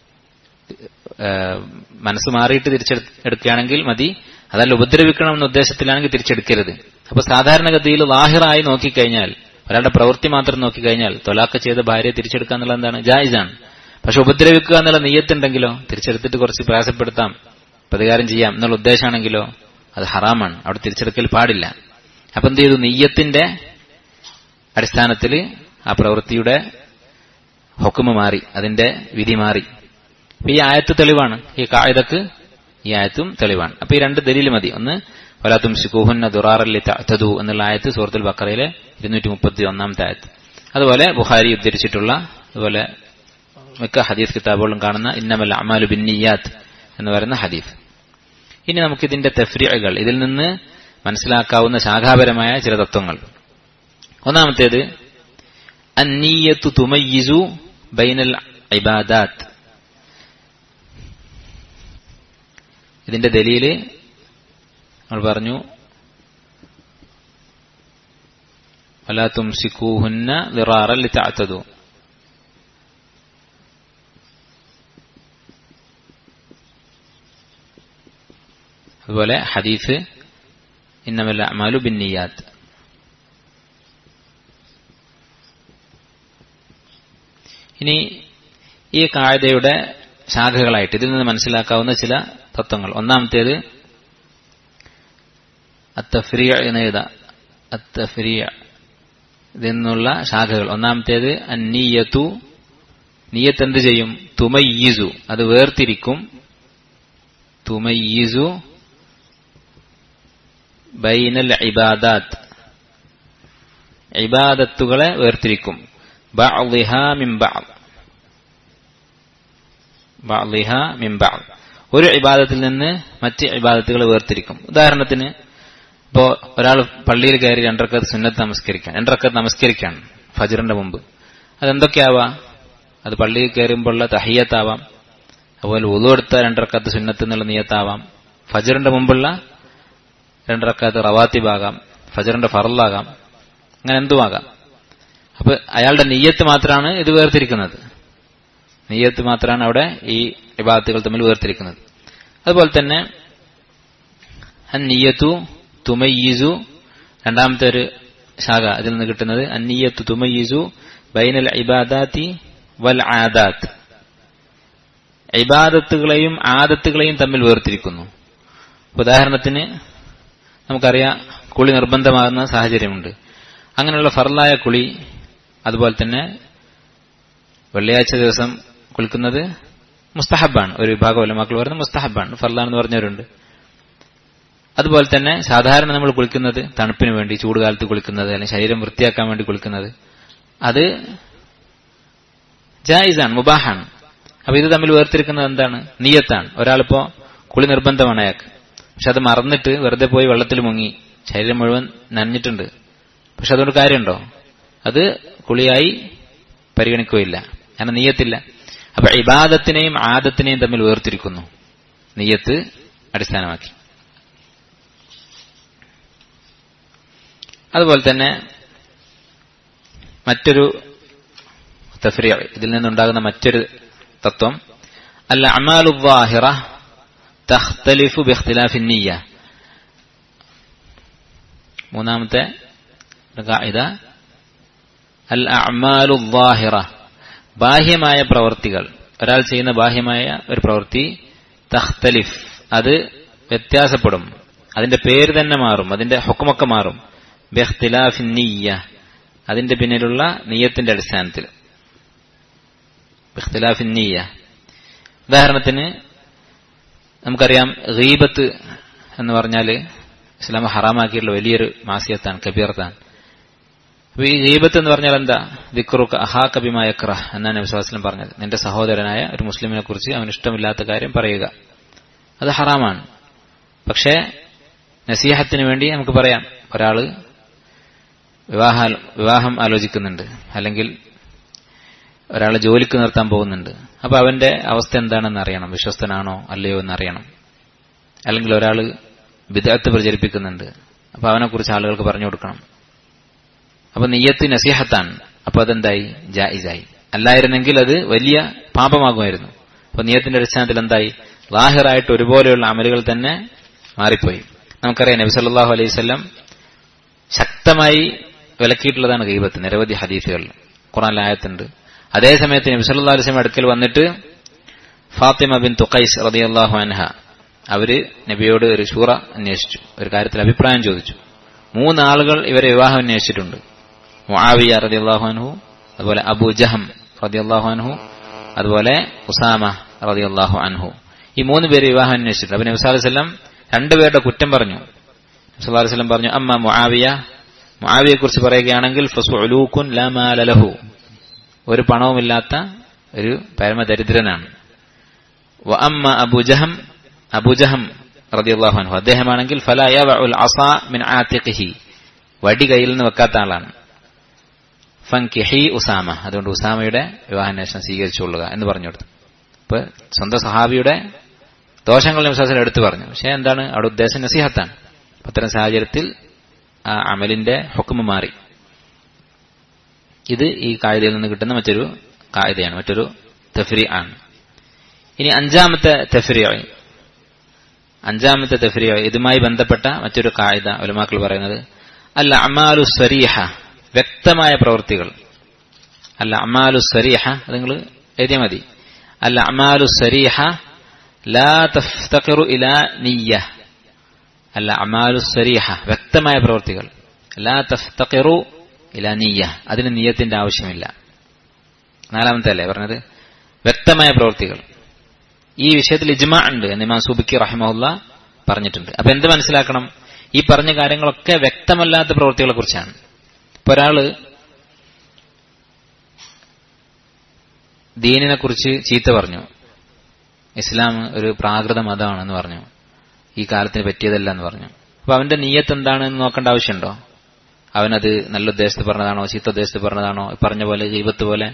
മനസ്സ് മാറിയിട്ട് തിരിച്ചെടുക്കുകയാണെങ്കിൽ മതി, അതല്ല ഉപദ്രവിക്കണം എന്ന ഉദ്ദേശത്തിലാണെങ്കിൽ തിരിച്ചെടുക്കരുത്. അപ്പൊ സാധാരണഗതിയിൽ ലാഹിറായി നോക്കിക്കഴിഞ്ഞാൽ, ഒരാളുടെ പ്രവൃത്തി മാത്രം നോക്കിക്കഴിഞ്ഞാൽ ത്വലാഖ് ചെയ്ത ഭാര്യയെ തിരിച്ചെടുക്കുക എന്നുള്ളത് എന്താണ്? ജായിസാണ്. പക്ഷെ ഉപദ്രവിക്കുക എന്നുള്ള നിയ്യത്തുണ്ടെങ്കിലോ, തിരിച്ചെടുത്തിട്ട് കുറച്ച് പ്രയാസപ്പെടുത്താം, പ്രതികാരം ചെയ്യാം എന്നുള്ള ഉദ്ദേശമാണെങ്കിലോ അത് ഹറാമാണ്, അവിടെ തിരിച്ചെടുക്കൽ പാടില്ല. അപ്പൊ എന്ത് ചെയ്തു? നിയ്യത്തിന്റെ അടിസ്ഥാനത്തിൽ ആ പ്രവൃത്തിയുടെ ഹുക്മ് മാറി, അതിന്റെ വിധി മാറി. അപ്പൊ ഈ ആയത്ത് തെളിവാണ്, ഈ ഖാഇദക്ക് ഈ ആയത്തും തെളിവാണ്. അപ്പൊ ഈ രണ്ട് ദലീൽ മതി. ഒന്ന് വലാ തുംസികൂഹുന്ന ദിറാറൻ ലിതഅതദു എന്നുള്ള ആയത്ത് സൂറത്തുൽ ബഖറയിലെ ഇരുന്നൂറ്റി മുപ്പത്തി ഒന്നാമത്തെ ആയത്ത്. അതുപോലെ ബുഖാരി ഉദ്ധരിച്ചിട്ടുള്ള, അതുപോലെ മിക്ക ഹദീസ് കിതാബുകളിലും കാണുന്ന ഇന്നമൽ അഅ്മാലു ബിന്നിയാത്ത് എന്ന് പറയുന്ന ഹദീസ്. ഇനി നമുക്കിതിന്റെ തഫ്രീഉകൾ, ഇതിൽ നിന്ന് മനസ്സിലാക്കാവുന്ന ശാഖാപരമായ ചില തത്വങ്ങൾ. ഒന്നാമത്തേത് അന്നിയ്യത്തു തുമയ്യിസു ബൈനൽ ഇബാദാത്ത്. ഇതിന്റെ ദലീല് നമ്മൾ പറഞ്ഞു, വലാ തുംസികൂഹുന്ന ദിറാറൻ ലിതഅതദു. അതുപോലെ ഹദീസ് ഇന്നമൽ അഅ്മാലു ബിന്നിയാത്ത്. ഇനി ഈ ഖാഇദയുടെ ശാഖകളായിട്ട് ഇതിൽ നിന്ന് മനസ്സിലാക്കാവുന്ന ചില തത്വങ്ങൾ. ഒന്നാമത്തേത് അത്തഫ്രീഅ് എന്ന് എഴുതാം. അത്തഫ്രീഅ്, ഇതിൽ നിന്നുള്ള ശാഖകൾ. ഒന്നാമത്തേത് അന്നിയ്യത്തു, നിയ്യത്ത് എന്ത് ചെയ്യും? തുമയ്യിസു, അത് വേർതിരിക്കും. തുമയ്യിസു ബൈനൽ ഇബാദാത്ത്, ഇബാദത്തുകളെ വേർതിരിക്കും. ബഅ്ളിഹാ മിൻ ബഅദ്, ബഅ്ളിഹാ മിൻ ബഅദ്, ഒരു ഇബാദത്തിൽ നിന്ന് മറ്റ് ഇബാദത്തുകൾ വേർതിരിക്കും. ഉദാഹരണത്തിന് ഇപ്പോ ഒരാൾ പള്ളിയിൽ കയറി രണ്ടറക്കത്ത് സുന്നത്ത് നമസ്കരിക്കാൻ രണ്ടറക്കത്ത് നമസ്കരിക്കാൻ ഫജ്റിന്റെ മുമ്പ്, അതെന്തൊക്കെയാവാ? അത് പള്ളിയിൽ കയറുമ്പോഴുള്ള തഹിയ്യത്താവാം, അതുപോലെ വുളു എടുത്ത രണ്ടറക്കാത്ത് സുന്നത്ത് എന്നുള്ള നിയത്താവാം, ഫജറിന്റെ മുമ്പുള്ള രണ്ടറക്കാത്ത് റവാത്തിബാകാം, ഫജറിന്റെ ഫറലാകാം, അങ്ങനെ എന്തുമാകാം. അപ്പൊ അയാളുടെ നിയ്യത്ത് മാത്രമാണ് ഇത് വേർതിരിക്കുന്നത്. നിയ്യത്ത് മാത്രമാണ് അവിടെ ഈ ഇബാദത്തുകൾ തമ്മിൽ വേർതിരിക്കുന്നത്. അതുപോലെ തന്നെ അന്നിയ്യത്തു തുമയ്യിസു, രണ്ടാമത്തെ ഒരു ശാഖ അതിൽ നിന്ന് കിട്ടുന്നത് അന്നിയ്യത്തു തുമയ്യിസു ബൈനൽ ഇബാദാത്തി വൽ ആദാത്ത്, ഇബാദത്തുകളെയും ആദത്തുകളെയും തമ്മിൽ വേർതിരിക്കുന്നു. ഉദാഹരണത്തിന് നമുക്കറിയാം കുളി നിർബന്ധമാകുന്ന സാഹചര്യമുണ്ട്. അങ്ങനെയുള്ള ഫർലായ കുളി, അതുപോലെ തന്നെ വെള്ളിയാഴ്ച ദിവസം കുളിക്കുന്നത് മുസ്തഹബാണ്. ഒരു വിഭാഗം ഉലമാക്കൾ പറയുന്നത് മുസ്തഹബാണ്, ഫർലാണെന്ന് പറഞ്ഞവരുണ്ട്. അതുപോലെ തന്നെ സാധാരണ നമ്മൾ കുളിക്കുന്നത് തണുപ്പിന് വേണ്ടി, ചൂടുകാലത്ത് കുളിക്കുന്നത്, അല്ലെങ്കിൽ ശരീരം വൃത്തിയാക്കാൻ വേണ്ടി കുളിക്കുന്നത്, അത് ജായിസാണ്, മുബാഹാണ്. അപ്പൊ ഇത് തമ്മിൽ വേർതിരിക്കുന്നത് എന്താണ്? നിയ്യത്താണ്. ഒരാളിപ്പോ കുളി നിർബന്ധമാണ് അയാൾക്ക്, പക്ഷെ അത് മറന്നിട്ട് വെറുതെ പോയി വെള്ളത്തിൽ മുങ്ങി, ശരീരം മുഴുവൻ നനഞ്ഞിട്ടുണ്ട്, പക്ഷെ അതുകൊണ്ട് കാര്യമുണ്ടോ? അത് കുളിയായി പരിഗണിക്കുകയില്ല, കാരണം നിയ്യത്തില്ല. അപ്പൊ ഇബാദത്തിനെയും ആദത്തിനെയും തമ്മിൽ വേർതിരിക്കുന്നു നിയ്യത്ത് അടിസ്ഥാനമാക്കി. അതുപോലെ തന്നെ മറ്റൊരു തഫ്രീഅ, ഇതിൽ നിന്നുണ്ടാകുന്ന മറ്റൊരു തത്വം, അൽ അഅമാലു ളാഹിറ തഖ്തലിഫു ബിഖ്തിലാഫി നിയ്യ. മൂന്നാമത്തെ ഖാഇദ, അൽ അഅമാലു ളാഹിറ, ബാഹ്യമായ പ്രവൃത്തികൾ, ഒരാൾ ചെയ്യുന്ന ബാഹ്യമായ ഒരു പ്രവൃത്തി, തഖ്തലിഫ്, അത് വ്യത്യാസപ്പെടും, അതിന്റെ പേര് തന്നെ മാറും, അതിന്റെ ഹുക്മൊക്കെ മാറും, ബിഖ്തിലാഫി നിയ്യ, അതിന്റെ പിന്നിലുള്ള നിയ്യത്തിന്റെ അടിസ്ഥാനത്തിൽ. ബിഖ്തിലാഫി നിയ്യ, ഉദാഹരണത്തിന് നമുക്കറിയാം ഗീബത്ത് എന്ന് പറഞ്ഞാൽ ഇസ്ലാം ഹറാമാക്കിയിട്ടുള്ള വലിയൊരു മാസിയത്താണ്, കബീറത്താണ്. അപ്പൊ ഈ ഗീബത്ത് എന്ന് പറഞ്ഞാൽ എന്താ? ദിക്റുക അഹാക ബിമാ യക്റഹ് എന്നാണ് നബി സ്വല്ലല്ലാഹു അലൈഹി വസല്ലം പറഞ്ഞത്. നിന്റെ സഹോദരനായ ഒരു മുസ്ലിമിനെ കുറിച്ച് അവന് ഇഷ്ടമില്ലാത്ത കാര്യം പറയുക, അത് ഹറാമാണ്. പക്ഷേ നസീഹത്തിന് വേണ്ടി നമുക്ക് പറയാം, ഒരാള് വിവാഹ വിവാഹം ആലോചിക്കുന്നുണ്ട്, അല്ലെങ്കിൽ ഒരാൾ ജോലിക്ക് നിർത്താൻ പോകുന്നുണ്ട്. അപ്പൊ അവന്റെ അവസ്ഥ എന്താണെന്ന് അറിയണം, വിശ്വസ്തനാണോ അല്ലയോ എന്നറിയണം. അല്ലെങ്കിൽ ഒരാൾ ബിദ്അത്ത് പ്രചരിപ്പിക്കുന്നുണ്ട്, അപ്പൊ അവനെക്കുറിച്ച് ആളുകൾക്ക് പറഞ്ഞു കൊടുക്കണം. അപ്പൊ നിയ്യത്ത് നസീഹത്താണ്, അപ്പൊ അതെന്തായി? ജായിസായി. അല്ലായിരുന്നെങ്കിൽ അത് വലിയ പാപമാകുമായിരുന്നു. അപ്പൊ നിയ്യത്തിന്റെ അടിസ്ഥാനത്തിൽ എന്തായി? ലാഹിറായിട്ട് ഒരുപോലെയുള്ള അമലുകൾ തന്നെ മാറിപ്പോയി. നമുക്കറിയാം നബി സല്ലല്ലാഹു അലൈഹി വസല്ലം ശക്തമായി വിലക്കിയിട്ടുള്ളതാണ് ഗീബത്ത്. നിരവധി ഹദീസുകൾ, ഖുർആനിൽ ആയത്തുണ്ട്. അതേ സമയത്ത് നബി സല്ലല്ലാഹു അലൈഹി വസല്ലം അടുക്കൽ വന്നിട്ട് ഫാത്തിമ ബിൻതു ഖൈസ് റളിയല്ലാഹു അൻഹ, അവര് നബിയോട് ഒരു ശൂറ അന്വേഷിച്ചു, ഒരു കാര്യത്തിൽ അഭിപ്രായം ചോദിച്ചു. മൂന്നാളുകൾ ഇവരെ വിവാഹം അന്വേഷിച്ചിട്ടുണ്ട്. മുആവിയ റളിയല്ലാഹു അൻഹു, അതുപോലെ അബൂ ജഹം റളിയല്ലാഹു അൻഹു, അതുപോലെ ഉസാമ റളിയല്ലാഹു അൻഹു. ഈ മൂന്ന് പേര് വിവാഹം അന്വേഷിച്ചിട്ടുണ്ട്. അപ്പൊ നബി സല്ലല്ലാഹു അലൈഹി വസല്ലം രണ്ടുപേരുടെ കുറ്റം പറഞ്ഞു. നബി സല്ലല്ലാഹു അലൈഹി വസല്ലം പറഞ്ഞു, അമ്മ മുആവിയ, മുആവിയെ കുറിച്ച് പറയുകയാണെങ്കിൽ ഫസുലൂകുൻ ലാ മാല ലഹു, ഒരു പണവുമില്ലാത്ത ഒരു പരമദരിദ്രനാണ്. വ അമ്മ അബൂ ജഹം, അബൂ ജഹം റളിയല്ലാഹു അൻഹു, അദ്ദേഹമാണെങ്കിൽ ഫലാ യവഉൽ അസാ മിൻ ആതിഖിഹി, വടി കയ്യിൽ നിന്ന് വെക്കാത്ത ആളാണ്. ഫൻകിഹി ഉസാമ, അതുകൊണ്ട് ഉസാമയുടെ വിവാഹാന്വേഷണം സ്വീകരിച്ചുകൊള്ളുക എന്ന് പറഞ്ഞു കൊടുത്തു. ഇപ്പൊ സ്വന്തം സഹാബിയുടെ ദോഷങ്ങൾ നബി സല്ലല്ലാഹു അലൈഹി വസല്ലം എടുത്തു പറഞ്ഞു. പക്ഷെ എന്താണ് അവിടെ ഉദ്ദേശം? നസീഹത്താണ്. അത്തരം സാഹചര്യത്തിൽ ആ അമലിന്റെ ഹുക്മ് മാറി. ഇത് ഈ കായിദയിൽ നിന്ന് കിട്ടുന്ന മറ്റൊരു കായിദയാണ്, മറ്റൊരു തഫ്രീഅ ആണ്. ഇനി അഞ്ചാമത്തെ തഫ്രീഅ, അഞ്ചാമത്തെ തഫ്രീഅ ഇതുമായി ബന്ധപ്പെട്ട മറ്റൊരു കായിദ ഉലമാക്കൾ പറയുന്നത്, അൽ അഅമാലു സ്വരീഹ, വ്യക്തമായ പ്രവൃത്തികൾ. അൽ അഅമാലു സ്വരീഹ, അത് നിങ്ങൾ എഴുതിയാൽ മതി. അൽ അഅമാലു സ്വരീഹ ലാ തഫ്തഖിറു ഇലാ നിയ്യ. അൽ അഅമാലു സ്വരീഹ, വ്യക്തമായ പ്രവൃത്തികൾ. ലാ തഫ്തഖിറു ഇലാ നിയ്യ, അതിന് നിയ്യത്തിന്റെ ആവശ്യമില്ല. നാലാമത്തെ അല്ലേ പറഞ്ഞത്? വ്യക്തമായ പ്രവൃത്തികൾ. ഈ വിഷയത്തിൽ ഇജ്മാ ഉണ്ട് എന്ന് ഇമാം സുബക്കി റഹിമഹുല്ലാ പറഞ്ഞിട്ടുണ്ട്. അപ്പൊ എന്ത് മനസ്സിലാക്കണം? ഈ പറഞ്ഞ കാര്യങ്ങളൊക്കെ വ്യക്തമല്ലാത്ത പ്രവൃത്തികളെ കുറിച്ചാണ്. ഇപ്പൊ ഒരാള് ദീനിനെ കുറിച്ച് ചീത്ത പറഞ്ഞു, ഇസ്ലാം ഒരു പ്രാകൃത മതമാണെന്ന് പറഞ്ഞു, ഈ കാലത്തിന് പറ്റിയതല്ല എന്ന് പറഞ്ഞു. അപ്പൊ അവന്റെ നിയ്യത്ത് എന്താണെന്ന് നോക്കേണ്ട ആവശ്യമുണ്ടോ? അവനത് നല്ല ഉദ്ദേശത്ത് പറഞ്ഞതാണോ ചീത്ത ഉദ്ദേശത്ത് പറഞ്ഞതാണോ, പറഞ്ഞ പോലെ ഗീബത്ത് പോലെ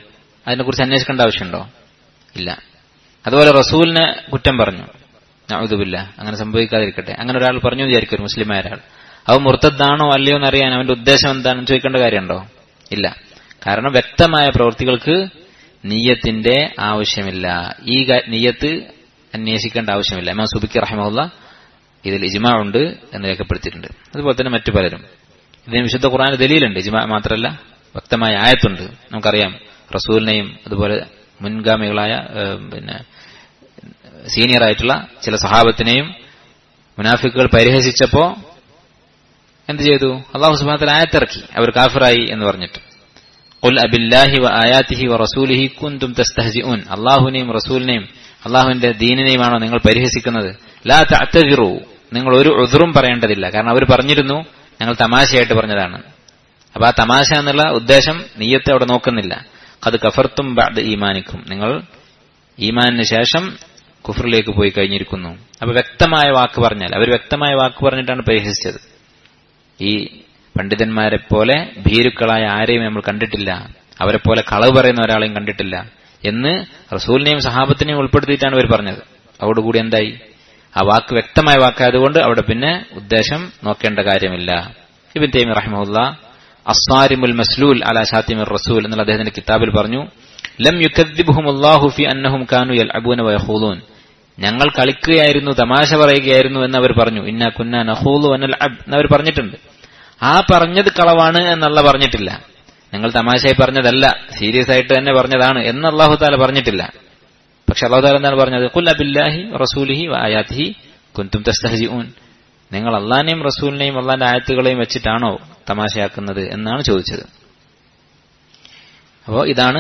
അതിനെക്കുറിച്ച് അന്വേഷിക്കേണ്ട ആവശ്യമുണ്ടോ? ഇല്ല. അതുപോലെ റസൂലിനെ കുറ്റം പറഞ്ഞു, നഅൂദുബില്ലാ, അങ്ങനെ സംഭവിക്കാതിരിക്കട്ടെ. അങ്ങനെ ഒരാൾ പറഞ്ഞു വിചാരിക്കും, ഒരു മുസ്ലിമായ ഒരാൾ, അവൻ മുർത്തദ്ദാണോ അല്ലയോ എന്നറിയാൻ അവന്റെ ഉദ്ദേശം എന്താണെന്ന് ചോദിക്കേണ്ട കാര്യമുണ്ടോ? ഇല്ല. കാരണം വ്യക്തമായ പ്രവൃത്തികൾക്ക് നിയ്യത്തിന്റെ ആവശ്യമില്ല. ഈ നിയ്യത്ത് അന്വേഷിക്കേണ്ട ആവശ്യമില്ല. ഇമാം സുബിക്കി റഹിമഹുല്ലാഹ് ഇതിൽ ഇജ്മാ ഉണ്ട് എന്ന് രേഖപ്പെടുത്തിയിട്ടുണ്ട്. അതുപോലെ തന്നെ മറ്റു പലരും. ഇതിന് വിശുദ്ധ ഖുർആനിൽ ദലീലുണ്ട്. ഇജ്മാ മാത്രമല്ല, വ്യക്തമായ ആയത്തുണ്ട്. നമുക്കറിയാം, റസൂലിനെയും അതുപോലെ മുൻഗാമികളായ പിന്നെ സീനിയർ ആയിട്ടുള്ള ചില സഹാബത്തിനെയും മുനാഫിക്കുകൾ പരിഹസിച്ചപ്പോ എന്ത് ചെയ്തു? അല്ലാഹു സുബ്ഹാനഹു വ തആല ആയത്തിറക്കി, അവർ കാഫിറായി എന്ന് പറഞ്ഞിട്ട്. ഖുൽ അബില്ലാഹി വ ആയാതിഹി വ റസൂലിഹി കുൻതും തസ്തഹ്സിഊൻ, അല്ലാഹുവിനെയും റസൂലിനെയും അല്ലാഹുവിന്റെ ദീനിനെയുമാണോ നിങ്ങൾ പരിഹസിക്കുന്നത്? ലാ തഅ്തദിറു, നിങ്ങൾ ഒരു ഉദ്റും പറയേണ്ടതില്ല. കാരണം അവർ പറഞ്ഞിരുന്നു ഞങ്ങൾ തമാശയായിട്ട് പറഞ്ഞതാണ്. അപ്പൊ ആ തമാശ എന്നുള്ള ഉദ്ദേശം നിയ്യത്ത് അവിടെ നോക്കുന്നില്ല. ഖദ് കഫർത്തും ബഅദ ഈമാനിക്കും, നിങ്ങൾ ഈമാനിന് ശേഷം കുഫറിലേക്ക് പോയി കഴിഞ്ഞിരിക്കുന്നു. അപ്പൊ വ്യക്തമായ വാക്ക് പറഞ്ഞാൽ, അവർ വ്യക്തമായ വാക്ക് പറഞ്ഞിട്ടാണ് പരിഹസിച്ചത്. ഈ പണ്ഡിതന്മാരെ പോലെ ഭീരുക്കളായ ആരെയും നമ്മൾ കണ്ടിട്ടില്ല, അവരെ പോലെ കളവ് പറയുന്ന ഒരാളെയും കണ്ടിട്ടില്ല എന്ന് റസൂലിനെയും സഹാബത്തിനെയും ഉൾപ്പെടുത്തിയിട്ടാണ് അവർ പറഞ്ഞത്. അതോടുകൂടി എന്തായി? ആ വാക്ക് വ്യക്തമായ വാക്കായതുകൊണ്ട് അവിടെ പിന്നെ ഉദ്ദേശം നോക്കേണ്ട കാര്യമില്ല. ഇബ്നു തൈമിയ്യ റഹിമഹുല്ലാഹ് അസ്സാരിമുൽ മസ്ലൂൽ അലാ ശാതിമിർ റസൂൽ എന്നുള്ള അദ്ദേഹത്തിന്റെ കിതാബിൽ പറഞ്ഞു, ലം യുകദ്ദിബുഹുമുല്ലാഹു ഫി അന്നഹും കാനൂ യൽഅബൂന വയഖൂലൂൻ, ഞങ്ങൾ കളിക്കുകയായിരുന്നു, തമാശ പറയുകയായിരുന്നു എന്ന് അവർ പറഞ്ഞു. ഇന്നാ കുന്നാ നഖൂലു വനൽഅബ് എന്നവർ പറഞ്ഞിട്ടുണ്ട്. ആ പറഞ്ഞത് കളവാണ് എന്നല്ല പറഞ്ഞിട്ടില്ല. നിങ്ങൾ തമാശയായി പറഞ്ഞതല്ല, സീരിയസ് ആയിട്ട് തന്നെ പറഞ്ഞതാണ് എന്ന് അല്ലാഹു തആല പറഞ്ഞിട്ടില്ല. പക്ഷെ അല്ലാഹു തആല എന്താണ് പറഞ്ഞത്? ഖുൽ അബില്ലാഹി റസൂലിഹി വ ആയാതിഹി കുൻതും തസ്തഹ്സിഊൻ, നിങ്ങൾ അല്ലാഹുവിനെയും റസൂലിനെയും അല്ലാഹുവിന്റെ ആയത്തുകളെയും വെച്ചിട്ടാണോ തമാശയാക്കുന്നത് എന്നാണ് ചോദിച്ചത്. അപ്പോൾ ഇതാണ്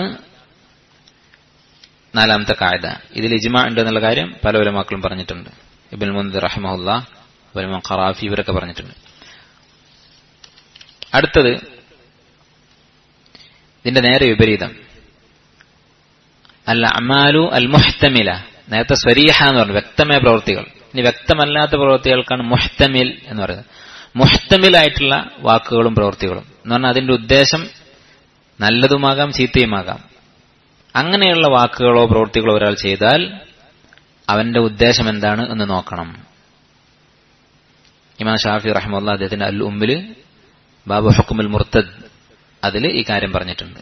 നാലാമത്തെ ഖാഇദ. ഇതിൽ ഇജ്മാ ഉണ്ട് എന്നുള്ള കാര്യം പല ഉലമാക്കളും പറഞ്ഞിട്ടുണ്ട്. ഇബ്നുൽ മുൻദിർ റഹിമഹുല്ലാഹ്, ഇമാം ഖറാഫി ഇവരൊക്കെ പറഞ്ഞിട്ടുണ്ട്. അടുത്തത് ഇതിന്റെ നേരെ വിപരീതം, അൽ അമാലു അൽ മുഹ്തമില. നേരത്തെ സ്വരീഹ എന്ന് പറഞ്ഞു വ്യക്തമായ പ്രവൃത്തികൾ. ഇനി വ്യക്തമല്ലാത്ത പ്രവൃത്തികൾക്കാണ് മുഹ്തമിൽ എന്ന് പറയുന്നത്. മുഹ്തമിലായിട്ടുള്ള വാക്കുകളും പ്രവൃത്തികളും എന്ന് പറഞ്ഞാൽ അതിന്റെ ഉദ്ദേശം നല്ലതുമാകാം ചീത്തയുമാകാം. അങ്ങനെയുള്ള വാക്കുകളോ പ്രവൃത്തികളോ ഒരാൾ ചെയ്താൽ അവന്റെ ഉദ്ദേശം എന്താണ് എന്ന് നോക്കണം. ഇമാം ഷാഫി റഹിമഹുല്ലാഹ് അദ്ദേഹത്തിന്റെ അൽ ഉമ്മില് ബാബു ഹുക്മുൽ മുർത്തദ് അതിൽ ഈ കാര്യം പറഞ്ഞിട്ടുണ്ട്.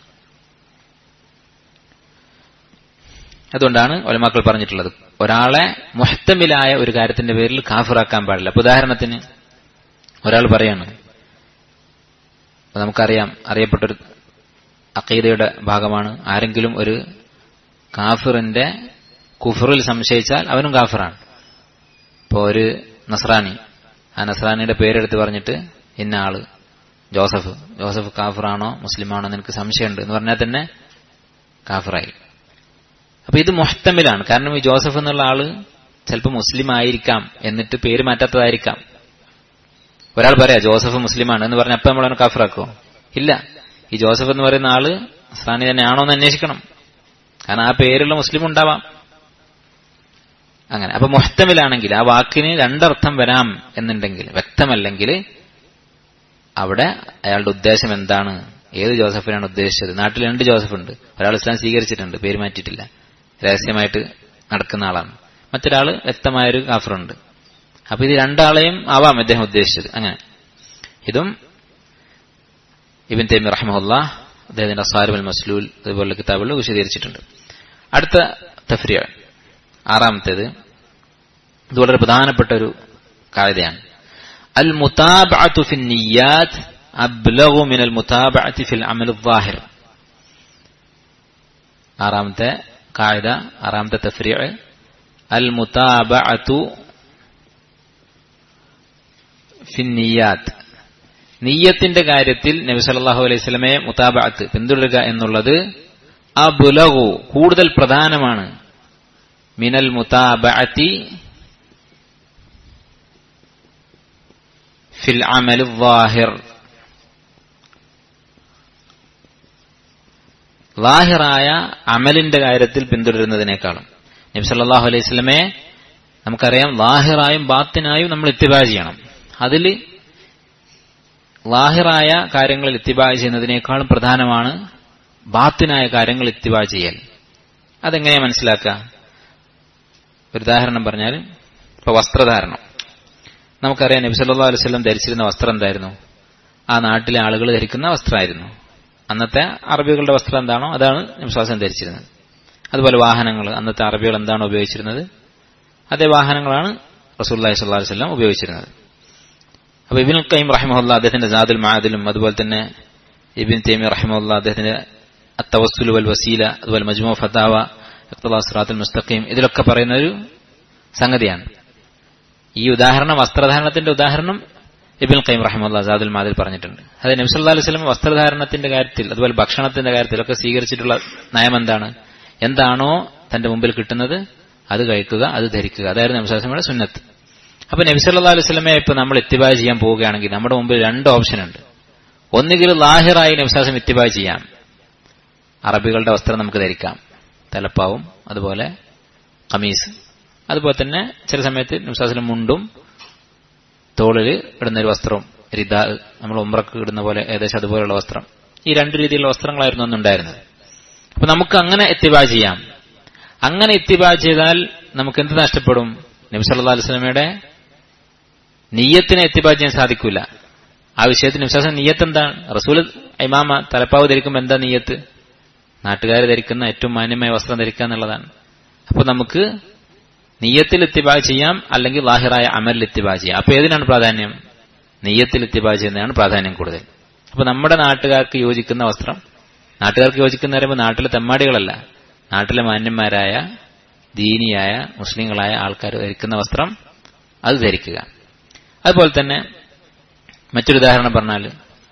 അതുകൊണ്ടാണ് ഉലമാക്കൾ പറഞ്ഞിട്ടുള്ളത് ഒരാളെ മുഹ്തമിലായ ഒരു കാര്യത്തിന്റെ പേരിൽ കാഫിറാക്കാൻ പാടില്ല. അപ്പൊ ഉദാഹരണത്തിന് ഒരാൾ പറയാണ്, നമുക്കറിയാം അറിയപ്പെട്ടൊരു അഖീദയുടെ ഭാഗമാണ്, ആരെങ്കിലും ഒരു കാഫിറിന്റെ കുഫറിൽ സംശയിച്ചാൽ അവനും കാഫിറാണ്. ഇപ്പോ ഒരു നസ്രാനി, ആ നസ്രാനിയുടെ പേരെടുത്ത് പറഞ്ഞിട്ട് ഇന്ന ആള് ജോസഫ് ജോസഫ് കാഫിറാണോ മുസ്ലിമാണോ എന്ന് എനിക്ക് സംശയമുണ്ട് എന്ന് പറഞ്ഞാൽ തന്നെ കാഫിറായി. അപ്പൊ ഇത് മുഹ്തമിലാണ്. കാരണം ഈ ജോസഫ് എന്നുള്ള ആള് ചിലപ്പോൾ മുസ്ലിം ആയിരിക്കാം, എന്നിട്ട് പേര് മാറ്റാത്തതായിരിക്കാം. ഒരാൾ പറയാ ജോസഫ് മുസ്ലിമാണ് എന്ന് പറഞ്ഞ അപ്പൊ നമ്മൾ അവനെ കാഫിറാക്കോ? ഇല്ല. ഈ ജോസഫ് എന്ന് പറയുന്ന ആള് നസ്രാനി തന്നെയാണോ എന്ന് അന്വേഷിക്കണം. കാരണം ആ പേരുള്ള മുസ്ലിം ഉണ്ടാവാം. അങ്ങനെ അപ്പൊ മുഹ്തമിലാണെങ്കിൽ ആ വാക്കിന് രണ്ടർത്ഥം വരാം എന്നുണ്ടെങ്കിൽ, വ്യക്തമല്ലെങ്കിൽ അവിടെ അയാളുടെ ഉദ്ദേശം എന്താണ്, ഏത് ജോസഫിനാണ് ഉദ്ദേശിച്ചത്. നാട്ടിൽ രണ്ട് ജോസഫ് ഉണ്ട്. ഒരാൾ ഇസ്ലാം സ്വീകരിച്ചിട്ടുണ്ട്, പേര് മാറ്റിയിട്ടില്ല, രഹസ്യമായിട്ട് നടക്കുന്ന ആളാണ്. മറ്റൊരാള് വ്യക്തമായൊരു കാഫറുണ്ട്. അപ്പൊ ഇത് രണ്ടാളെയും ആവാം അദ്ദേഹം ഉദ്ദേശിച്ചത്. അങ്ങനെ ഇതും ഇബ്നു തൈമിയ്യ റഹിമഹുല്ലാഹ് അദ്ദേഹത്തിന്റെ അസ്സാരിമുൽ മസ്ലൂൽ അതുപോലുള്ള കിതാബുകളിൽ വിശദീകരിച്ചിട്ടുണ്ട്. അടുത്ത തഫ്രീഅ ആറാമത്തേത്, ഇത് വളരെ പ്രധാനപ്പെട്ട ഒരു ഖാഇദയാണ്. അൽ മുതാബഅതു ഫിൻ നിയ്യാത്ത് അബ്ലഗു മിനൽ മുതാബഅതി ഫിൽ അമൽ അസ്സാഹിർ. ആറാമത്തെ ഖാഇദ, ആറാമത്തെ തഫ്രീഅ, അൽ മുതാബഅതു ഫിൻ നിയ്യാത്ത്. നിയ്യത്തിന്റെ കാര്യത്തിൽ നബി സല്ലല്ലാഹു അലൈഹി വസല്ലമയെ മുതാബഅത്ത് പിന്തുടരുക എന്നുള്ളത് അബ്ലഗു കൂടുതൽ പ്രധാനമാണ്, മിനൽ മുതാബഅതി ഫിൽ അമൽ അസ്സാഹിർ. ലാഹിറായ അമലിന്റെ കാര്യത്തിൽ പിന്തുടരുന്നതിനേക്കാളും നബി സല്ലല്ലാഹു അലൈഹി വസല്ലമയെ നമുക്കറിയാം ലാഹിറായും ബാത്തിനായും നമ്മൾ ഇത്തിബാ ചെയ്യണം. അതിൽ ലാഹിറായ കാര്യങ്ങളിൽ ഇത്തിബാ ചെയ്യുന്നതിനേക്കാളും പ്രധാനമാണ് ബാത്തിനായ കാര്യങ്ങൾ ഇത്തിബാ ചെയ്യൽ. അതെങ്ങനെയാ മനസ്സിലാക്കുക? ഒരു ഉദാഹരണം പറഞ്ഞാൽ, ഇപ്പൊ വസ്ത്രധാരണം. നമുക്കറിയാം നബി സല്ലല്ലാഹു അലൈഹി വസല്ലം ധരിച്ചിരുന്ന വസ്ത്രം എന്തായിരുന്നു? ആ നാട്ടിലെ ആളുകൾ ധരിക്കുന്ന വസ്ത്രമായിരുന്നു. അന്നത്തെ അറബികളുടെ വസ്ത്രം എന്താണോ അതാണ് നബി സല്ലല്ലാഹു അലൈഹി വസല്ലം ധരിച്ചിരുന്നത്. അതുപോലെ വാഹനങ്ങൾ, അന്നത്തെ അറബികൾ എന്താണോ ഉപയോഗിച്ചിരുന്നത് അതേ വാഹനങ്ങളാണ് റസൂലുള്ളാഹി സ്വല്ലല്ലാഹു അലൈഹി വസല്ലം ഉപയോഗിച്ചിരുന്നത്. അപ്പൊ ഇബ്നുൽ ഖയ്യിം റഹിമഹുല്ലാഹ് അദ്ദേഹത്തിന്റെ സാദുൽ മആദിലും അതുപോലെ തന്നെ ഇബ്നു തൈമിയ്യ റഹിമഹുല്ലാഹ് അദ്ദേഹത്തിന്റെ അത്തവസ്സുൽ വൽ വസീല, അതുപോലെ മജ്മൂ ഫതാവ, ഇഖ്തിദാ സിറാത്തുൽ മുസ്തഖീം, ഇതിലൊക്കെ പറയുന്ന ഒരു സംഗതിയാണ്. ഈ ഉദാഹരണം, വസ്ത്രധാരണത്തിന്റെ ഉദാഹരണം ഇബ്നുൽ ഖയ്യിം റഹിമഹുല്ലാഹ് സാദുൽ മആദിൽ പറഞ്ഞിട്ടുണ്ട്. അത് നബി സല്ലല്ലാഹു അലൈഹി വസല്ലം വസ്ത്രധാരണത്തിന്റെ കാര്യത്തിൽ അതുപോലെ ഭക്ഷണത്തിന്റെ കാര്യത്തിലൊക്കെ സ്വീകരിച്ചിട്ടുള്ള നയം എന്താണ്? എന്താണോ തന്റെ മുമ്പിൽ കിട്ടുന്നത് അത് കഴിക്കുക, അത് ധരിക്കുക. അതായിരുന്നു നബി സല്ലല്ലാഹു അലൈഹി വസല്ലമയുടെ സുന്നത്ത്. അപ്പൊ നബി സല്ലല്ലാഹു അലൈഹി വസല്ലമയെ ഇപ്പൊ നമ്മൾ ഇത്തിബാ ചെയ്യാൻ പോവുകയാണെങ്കിൽ നമ്മുടെ മുമ്പിൽ രണ്ട് ഓപ്ഷൻ ഉണ്ട്. ഒന്നുകിൽ ലാഹിറായി നബി സല്ലല്ലാഹു അലൈഹി വസല്ലം ഇത്തിബാ ചെയ്യാം, അറബികളുടെ വസ്ത്രം നമുക്ക് ധരിക്കാം, തലപ്പാവും അതുപോലെ ഖമീസ്, അതുപോലെ തന്നെ ചില സമയത്ത് നബി സല്ലല്ലാഹു അലൈഹി വസല്ലം മുണ്ടും തോളിൽ ഇടുന്നൊരു വസ്ത്രവും, റിദാ, നമ്മൾ ഉംറക്ക് ഇടുന്ന പോലെ ഏകദേശം അതുപോലെയുള്ള വസ്ത്രം. ഈ രണ്ട് രീതിയിലുള്ള വസ്ത്രങ്ങളായിരുന്നു അന്നുണ്ടായിരുന്നത്. അപ്പൊ നമുക്ക് അങ്ങനെ ഇത്തിബാ ചെയ്യാം. അങ്ങനെ ഇത്തിബാ ചെയ്താൽ നമുക്ക് എന്ത് നഷ്ടപ്പെടും? നബി സല്ലല്ലാഹു അലൈഹി വസല്ലമയുടെ നിയ്യത്തിനെ ഇത്തിബാ ചെയ്യാൻ സാധിക്കൂല. ആ വിഷയത്തിൽ നബി സല്ലല്ലാഹു അലൈഹി വസല്ലം നിയ്യത്ത് എന്താണ്? റസൂൽ ഇമാമ തലപ്പാവ് ധരിക്കുമ്പോൾ എന്താ നിയ്യത്ത്? നാട്ടുകാർ ധരിക്കുന്ന ഏറ്റവും മാന്യമായ വസ്ത്രം ധരിക്കുക എന്നുള്ളതാണ്. അപ്പൊ നമുക്ക് നിയ്യത്തിൽ ഇത്തിബാ ചെയ്യാം, അല്ലെങ്കിൽ ലാഹിറായ അമലിൽ ഇത്തിബാ ചെയ്യാം. അപ്പൊ ഏതിനാണ് പ്രാധാന്യം? നിയ്യത്തിൽ ഇത്തിബാ ചെയ്യുന്നതാണ് പ്രാധാന്യം കൂടുതൽ. അപ്പൊ നമ്മുടെ നാട്ടുകാർക്ക് യോജിക്കുന്ന വസ്ത്രം, നാട്ടുകാർക്ക് യോജിക്കുന്ന പറയുമ്പോൾ നാട്ടിലെ തെമ്മാടികളല്ല, നാട്ടിലെ മാന്യന്മാരായ ദീനിയായ മുസ്ലിങ്ങളായ ആൾക്കാർ ധരിക്കുന്ന വസ്ത്രം അത് ധരിക്കുക. അതുപോലെ തന്നെ മറ്റൊരു ഉദാഹരണം പറഞ്ഞാൽ,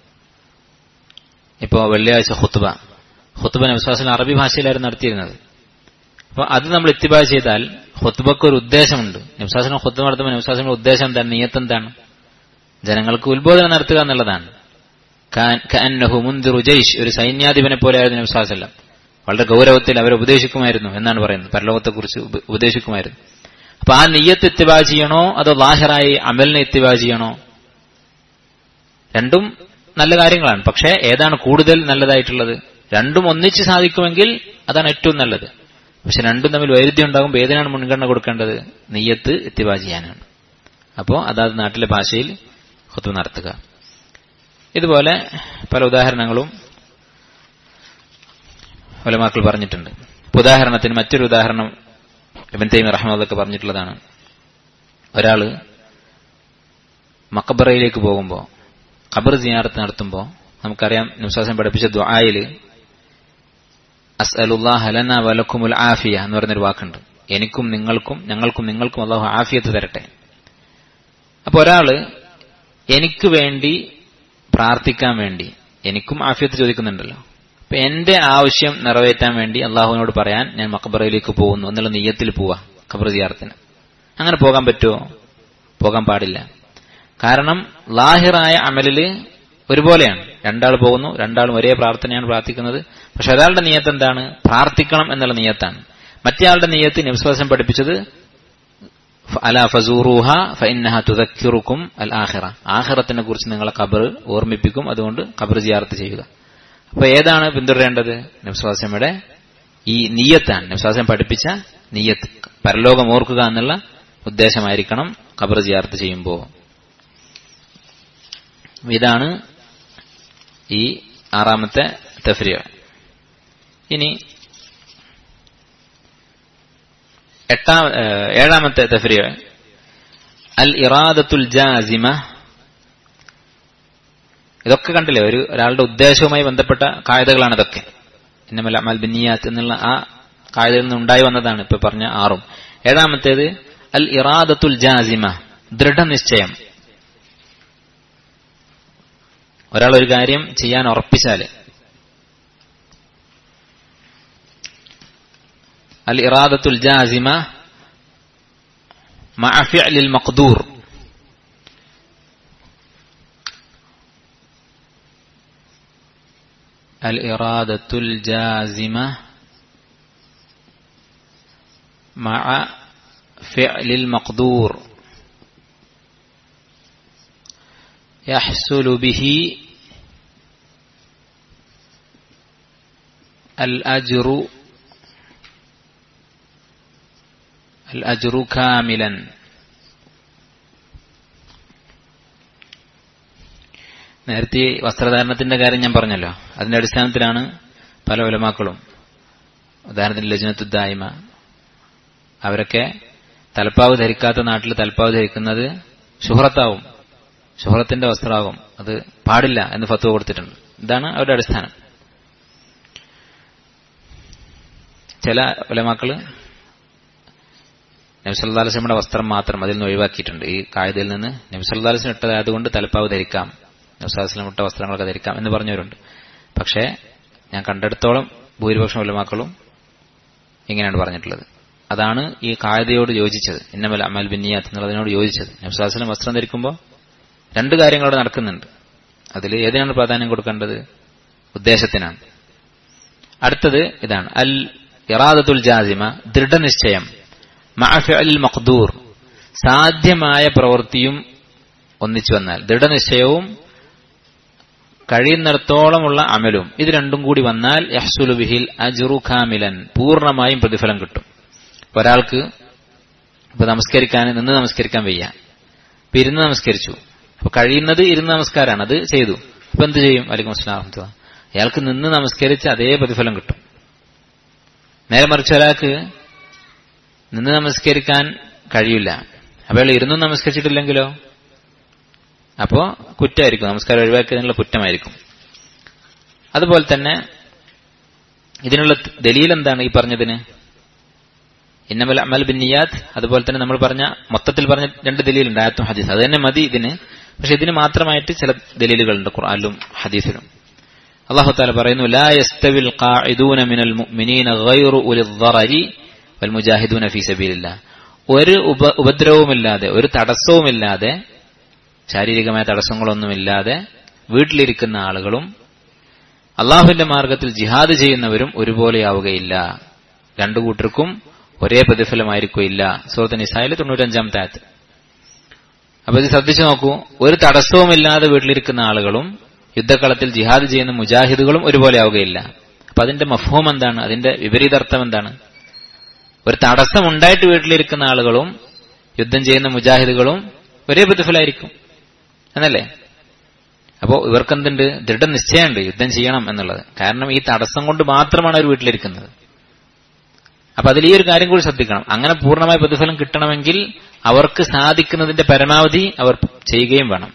ഇപ്പോ വെള്ളിയാഴ്ച ഖുത്ബ, ഖുത്ബ നബി സല്ലല്ലാഹു അലൈഹി വസല്ലം അറബി ഭാഷയിലായിരുന്നു നടത്തിയിരുന്നത്. അപ്പൊ അത് നമ്മൾ ഇത്തിബാ ചെയ്താൽ ഖുത്ബക്ക് ഒരു ഉദ്ദേശമുണ്ട്. നബി സല്ലല്ലാഹു അലൈഹി വസല്ലം ഖുത്ബ നടത്തുമ്പോൾ നബി സല്ലല്ലാഹു അലൈഹി വസല്ലം ഉദ്ദേശം എന്താണ്? നിയ്യത്ത് എന്താണ്? ജനങ്ങൾക്ക് ഉത്ബോധനം നടത്തുക എന്നുള്ളതാണ്. കഅന്നഹു മുൻദിറു ജയ്ഷ്, ഒരു സൈന്യാധിപനെ പോലെയായിരുന്നു നബി സല്ലല്ലാഹു അലൈഹി വസല്ലം. വളരെ ഗൗരവത്തിൽ അവരെ ഉപദേശിക്കുമായിരുന്നു എന്നാണ് പറയുന്നത്, പരലോകത്തെക്കുറിച്ച് ഉപദേശിക്കുമായിരുന്നു. അപ്പൊ ആ നിയ്യത്ത് ഇത്തിബാ ചെയ്യണോ അതോ ലാഹിറായി അമലിനെ ഇത്തിബാ ചെയ്യണോ? രണ്ടും നല്ല കാര്യങ്ങളാണ്. പക്ഷേ ഏതാണ് കൂടുതൽ നല്ലതായിട്ടുള്ളത്? രണ്ടും ഒന്നിച്ച് സാധിക്കുമെങ്കിൽ അതാണ് ഏറ്റവും നല്ലത്. പക്ഷെ രണ്ടും തമ്മിൽ വൈരുദ്ധ്യം ഉണ്ടാകുമ്പോൾ ഏതിനാണ് മുൻഗണന കൊടുക്കേണ്ടത്? നിയ്യത്ത് ഇത്തിബാ ചെയ്യാനാണ്. അപ്പോൾ അതാത് നാട്ടിലെ ഭാഷയിൽ ഖുത്ബ നടത്തുക. ഇതുപോലെ പല ഉദാഹരണങ്ങളും ഉലമാക്കൾ പറഞ്ഞിട്ടുണ്ട്. ഉദാഹരണത്തിന് മറ്റൊരു ഉദാഹരണം ഇബ്നു തൈമിയ്യ റഹിമഹുള്ളാഹ് പറഞ്ഞിട്ടുള്ളതാണ്. ഒരാള് മഖബറയിലേക്ക് പോകുമ്പോൾ, ഖബർ സിയാറത്ത് നടത്തുമ്പോൾ, നമുക്കറിയാം നബി സല്ലല്ലാഹു അലൈഹി വസല്ലം പഠിപ്പിച്ച ദുആയിൽ അസ്അലുല്ലാഹ ലനാ വലക്കുമുൽ ആഫിയ എന്ന് പറയുന്നൊരു വാക്കുണ്ട്. എനിക്കും നിങ്ങൾക്കും ഞങ്ങൾക്കും നിങ്ങൾക്കും അല്ലാഹു ആഫിയത്ത് തരട്ടെ. അപ്പൊ ഒരാള് എനിക്ക് വേണ്ടി പ്രാർത്ഥിക്കാൻ വേണ്ടി, എനിക്കും ആഫിയത്ത് ചോദിക്കുന്നുണ്ടല്ലോ, അപ്പൊ എന്റെ ആവശ്യം നിറവേറ്റാൻ വേണ്ടി അള്ളാഹുവിനോട് പറയാൻ ഞാൻ മഖബറയിലേക്ക് പോകുന്നു എന്നുള്ള നിയ്യത്തിൽ പോവാ ഖബർ സിയാറത്തിന്. അങ്ങനെ പോകാൻ പറ്റുമോ? പോകാൻ പാടില്ല. കാരണം ലാഹിറായ അമലില് ഒരുപോലെയാണ്. രണ്ടാൾ പോകുന്നു, രണ്ടാളും ഒരേ പ്രാർത്ഥനയാണ് പ്രാർത്ഥിക്കുന്നത്. പക്ഷെ ഒരാളുടെ നിയ്യത്ത് എന്താണ്? പ്രാർത്ഥിക്കണം എന്നുള്ള നിയ്യത്താണ്. മറ്റേയാളുടെ നിയ്യത്ത് നബി സല്ലല്ലാഹു അലൈഹി വസല്ലം പഠിപ്പിച്ചത് അലാ ഫസൂറുഹ ഫഇന്നഹ തുദക്കിറുക്കും അൽ ആഖിറ, ആഖിറത്തിനെ കുറിച്ച് നിങ്ങളെ ഖബർ ഓർമ്മിപ്പിക്കും, അതുകൊണ്ട് ഖബർ സിയാറത്ത് ചെയ്യുക. അപ്പൊ ഏതാണ് പിന്തുടരേണ്ടത്? നബി സല്ലല്ലാഹു അലൈഹി വസല്ലമയുടെ ഈ നിയ്യത്താണ്. നബി സല്ലല്ലാഹു അലൈഹി വസല്ലം പഠിപ്പിച്ച നിയ്യത്ത്, പരലോകം ഓർക്കുക എന്നുള്ള ഉദ്ദേശമായിരിക്കണം ഖബർ സിയാറത്ത് ചെയ്യുമ്പോൾ. ഇതാണ് ഈ ആറാമത്തെ തഫ്രീഅ. ഇനി എട്ടാം ഏഴാമത്തെ തഫ്രീഅ അൽ ഇറാദത്തുൽ ജാസിമ. ഇതൊക്കെ കണ്ടില്ലേ, ഒരു ഒരാളുടെ ഉദ്ദേശവുമായി ബന്ധപ്പെട്ട കായികകളാണ് ഇതൊക്കെ. ഇന്നമൽ അഅ്മാൽ ബിന്നിയാത്ത് എന്നുള്ള ആ കായികയിൽ നിന്ന് ഉണ്ടായി വന്നതാണ് ഇപ്പൊ പറഞ്ഞ ആറും. ഏഴാമത്തേത് അൽ ഇറാദത്തുൽ ജാസിമ, ദൃഢനിശ്ചയം. ഒരാൾ ഒരു കാര്യം ചെയ്യാൻ ഉറപ്പിച്ചാല്, അൽ ഇറാദത്തുൽ ജാസിമ മഅ ഫിഅലിൽ മഖ്ദൂർ, അൽ ഇറാദത്തുൽ ജാസിമ മഅ ഫിഅലിൽ മഖ്ദൂർ يحصل به അൽ അജ്റു അൽ അജ്റു കാമിലൻ. നേരത്തെ വസ്ത്രധാരണത്തിന്റെ കാര്യം ഞാൻ പറഞ്ഞല്ലോ. അതിന്റെ അടിസ്ഥാനത്തിലാണ് പല ഉലമാക്കളും, ഉദാഹരണത്തിന് ലജ്നത്തു ദായിമ, അവരൊക്കെ തലപ്പാവ് ധരിക്കാത്ത നാട്ടിൽ തലപ്പാവ് ധരിക്കുന്നത് ശുഹ്റത്താവും, ശുഹ്റത്തിന്റെ വസ്ത്രമാകും, അത് പാടില്ല എന്ന് ഫത്വ കൊടുത്തിട്ടുണ്ട്. ഇതാണ് അവരുടെ അടിസ്ഥാനം. ചില ഉലമാക്കള് നബി സല്ലല്ലാഹു അലൈഹി വസല്ലമയുടെ വസ്ത്രം മാത്രം അതിൽ നിന്ന് ഒഴിവാക്കിയിട്ടുണ്ട്. ഈ കായികയിൽ നിന്ന് നബി സല്ലല്ലാഹു അലൈഹി വസല്ലം ഇട്ടതായതുകൊണ്ട് തലപ്പാവ് ധരിക്കാം, നബി സല്ലല്ലാഹു അലൈഹി വസല്ലം ഇട്ട വസ്ത്രങ്ങളൊക്കെ ധരിക്കാം എന്ന് പറഞ്ഞവരുണ്ട്. പക്ഷേ ഞാൻ കണ്ടെടുത്തോളം ഭൂരിപക്ഷം ഉലമാക്കളും ഇങ്ങനെയാണ് പറഞ്ഞിട്ടുള്ളത്. അതാണ് ഈ കായികയോട് യോജിച്ചത്, ഇന്നമൽ അമൽ ബിന്നിയാത്ത് എന്നുള്ളതിനോട് യോജിച്ചത്. നബി സല്ലല്ലാഹു അലൈഹി വസല്ലം വസ്ത്രം ധരിക്കുമ്പോൾ രണ്ട് കാര്യങ്ങൾ അവിടെ നടക്കുന്നുണ്ട്. അതിൽ ഏതിനാണ് പ്രാധാന്യം കൊടുക്കേണ്ടത്? ഉദ്ദേശത്തിനാണ്. അടുത്തത് ഇതാണ് അൽ ഇറാദത്തുൽ ജാസിമ, ദൃഢനിശ്ചയം, മഅ ഫിഅലിൽ മഖ്ദൂർ, സാധ്യമായ പ്രവൃത്തിയും ഒന്നിച്ചു വന്നാൽ, ദൃഢനിശ്ചയവും കഴിയുന്നിടത്തോളമുള്ള അമലും ഇത് രണ്ടും കൂടി വന്നാൽ യഹ്സുലു ബിഹിൽ അജ്റു കാമിലൻ, പൂർണ്ണമായും പ്രതിഫലം കിട്ടും. ഒരാൾക്ക് ഇപ്പൊ നമസ്കരിക്കാൻ നിന്ന് നമസ്കരിക്കാൻ വയ്യ, ഇപ്പൊ ഇരുന്ന് നമസ്കരിച്ചു, അപ്പൊ കഴിയുന്നത് ഇരുന്ന് നമസ്കാരമാണ്, അത് ചെയ്തു. ഇപ്പൊ എന്ത് ചെയ്യും? വലൈക്കും അസ്സലാം. അയാൾക്ക് നിന്ന് നമസ്കരിച്ച് അതേ പ്രതിഫലം കിട്ടും. നേരെ മറിച്ച് ഒരാൾക്ക് നിന്ന് നമസ്കരിക്കാൻ കഴിയില്ല, അപ്പൊ അയാൾ ഇരുന്നും നമസ്കരിച്ചിട്ടില്ലെങ്കിലോ അപ്പോ കുറ്റമായിരിക്കും, നമസ്കാരം ഒഴിവാക്കിയതിനുള്ള കുറ്റമായിരിക്കും. അതുപോലെ തന്നെ ഇതിനുള്ള ദലീൽ എന്താണ് ഈ പറഞ്ഞതിന്? ഇന്നമൽ അമൽ ബിന്നിയാത്ത്. അതുപോലെ തന്നെ നമ്മൾ പറഞ്ഞ മൊത്തത്തിൽ പറഞ്ഞ രണ്ട് ദലീലുണ്ട്, ആയത്തും ഹദീസ്. അത് തന്നെ മതി ഇതിന്. പക്ഷെ ഇതിന് മാത്രമായിട്ട് ചില ദലീലുകളുണ്ട് ഖുർആനിലും ഹദീസിലും. അല്ലാഹു തആല പറയുന്നു, ലാ യസ്തവിൽ ഖാഇദൂന മിനൽ മുഅ്മിനീന ഗൈറു ഉലിൽ ദറരി വൽ മുജാഹിദൂന ഫീ സബീലില്ലാഹ്. ഒരു ഉപദ്രവവുമില്ലാതെ, ഒരു തടസ്സവുമില്ലാതെ, ശാരീരികമായ തടസ്സങ്ങളൊന്നുമില്ലാതെ വീട്ടിലിരിക്കുന്ന ആളുകളും അള്ളാഹുവിന്റെ മാർഗത്തിൽ ജിഹാദ് ചെയ്യുന്നവരും ഒരുപോലെയാവുകയില്ല. രണ്ടു കൂട്ടർക്കും ഒരേ പ്രതിഫലമായിരിക്കില്ല. സൂറത്ത് നിസായിലെ തൊണ്ണൂറ്റഞ്ചാമത്തെ ആയത്ത്. അപ്പൊ ഇത് ശ്രദ്ധിച്ചു നോക്കൂ, ഒരു തടസ്സവുമില്ലാതെ വീട്ടിലിരിക്കുന്ന ആളുകളും യുദ്ധക്കളത്തിൽ ജിഹാദ് ചെയ്യുന്ന മുജാഹിദുകളും ഒരുപോലെയാവുകയില്ല. അപ്പൊ അതിന്റെ മഫ്ഹൂം എന്താണ്? അതിന്റെ വിപരീതാർത്ഥം എന്താണ്? ഒരു തടസ്സം ഉണ്ടായിട്ട് വീട്ടിലിരിക്കുന്ന ആളുകളും യുദ്ധം ചെയ്യുന്ന മുജാഹിദുകളും ഒരേ പ്രതിഫലമായിരിക്കും എന്നല്ലേ? അപ്പോ ഇവർക്കെന്തുണ്ട്? ദൃഢനിശ്ചയമുണ്ട് യുദ്ധം ചെയ്യണം എന്നുള്ളത്. കാരണം ഈ തടസ്സം കൊണ്ട് മാത്രമാണ് അവർ വീട്ടിലിരിക്കുന്നത്. അപ്പൊ അതിൽ ഈ ഒരു കാര്യം കൂടി ശ്രദ്ധിക്കണം. അങ്ങനെ പൂർണ്ണമായ പ്രതിഫലം കിട്ടണമെങ്കിൽ അവർക്ക് സാധിക്കുന്നതിന്റെ പരമാവധി അവർ ചെയ്യുകയും വേണം.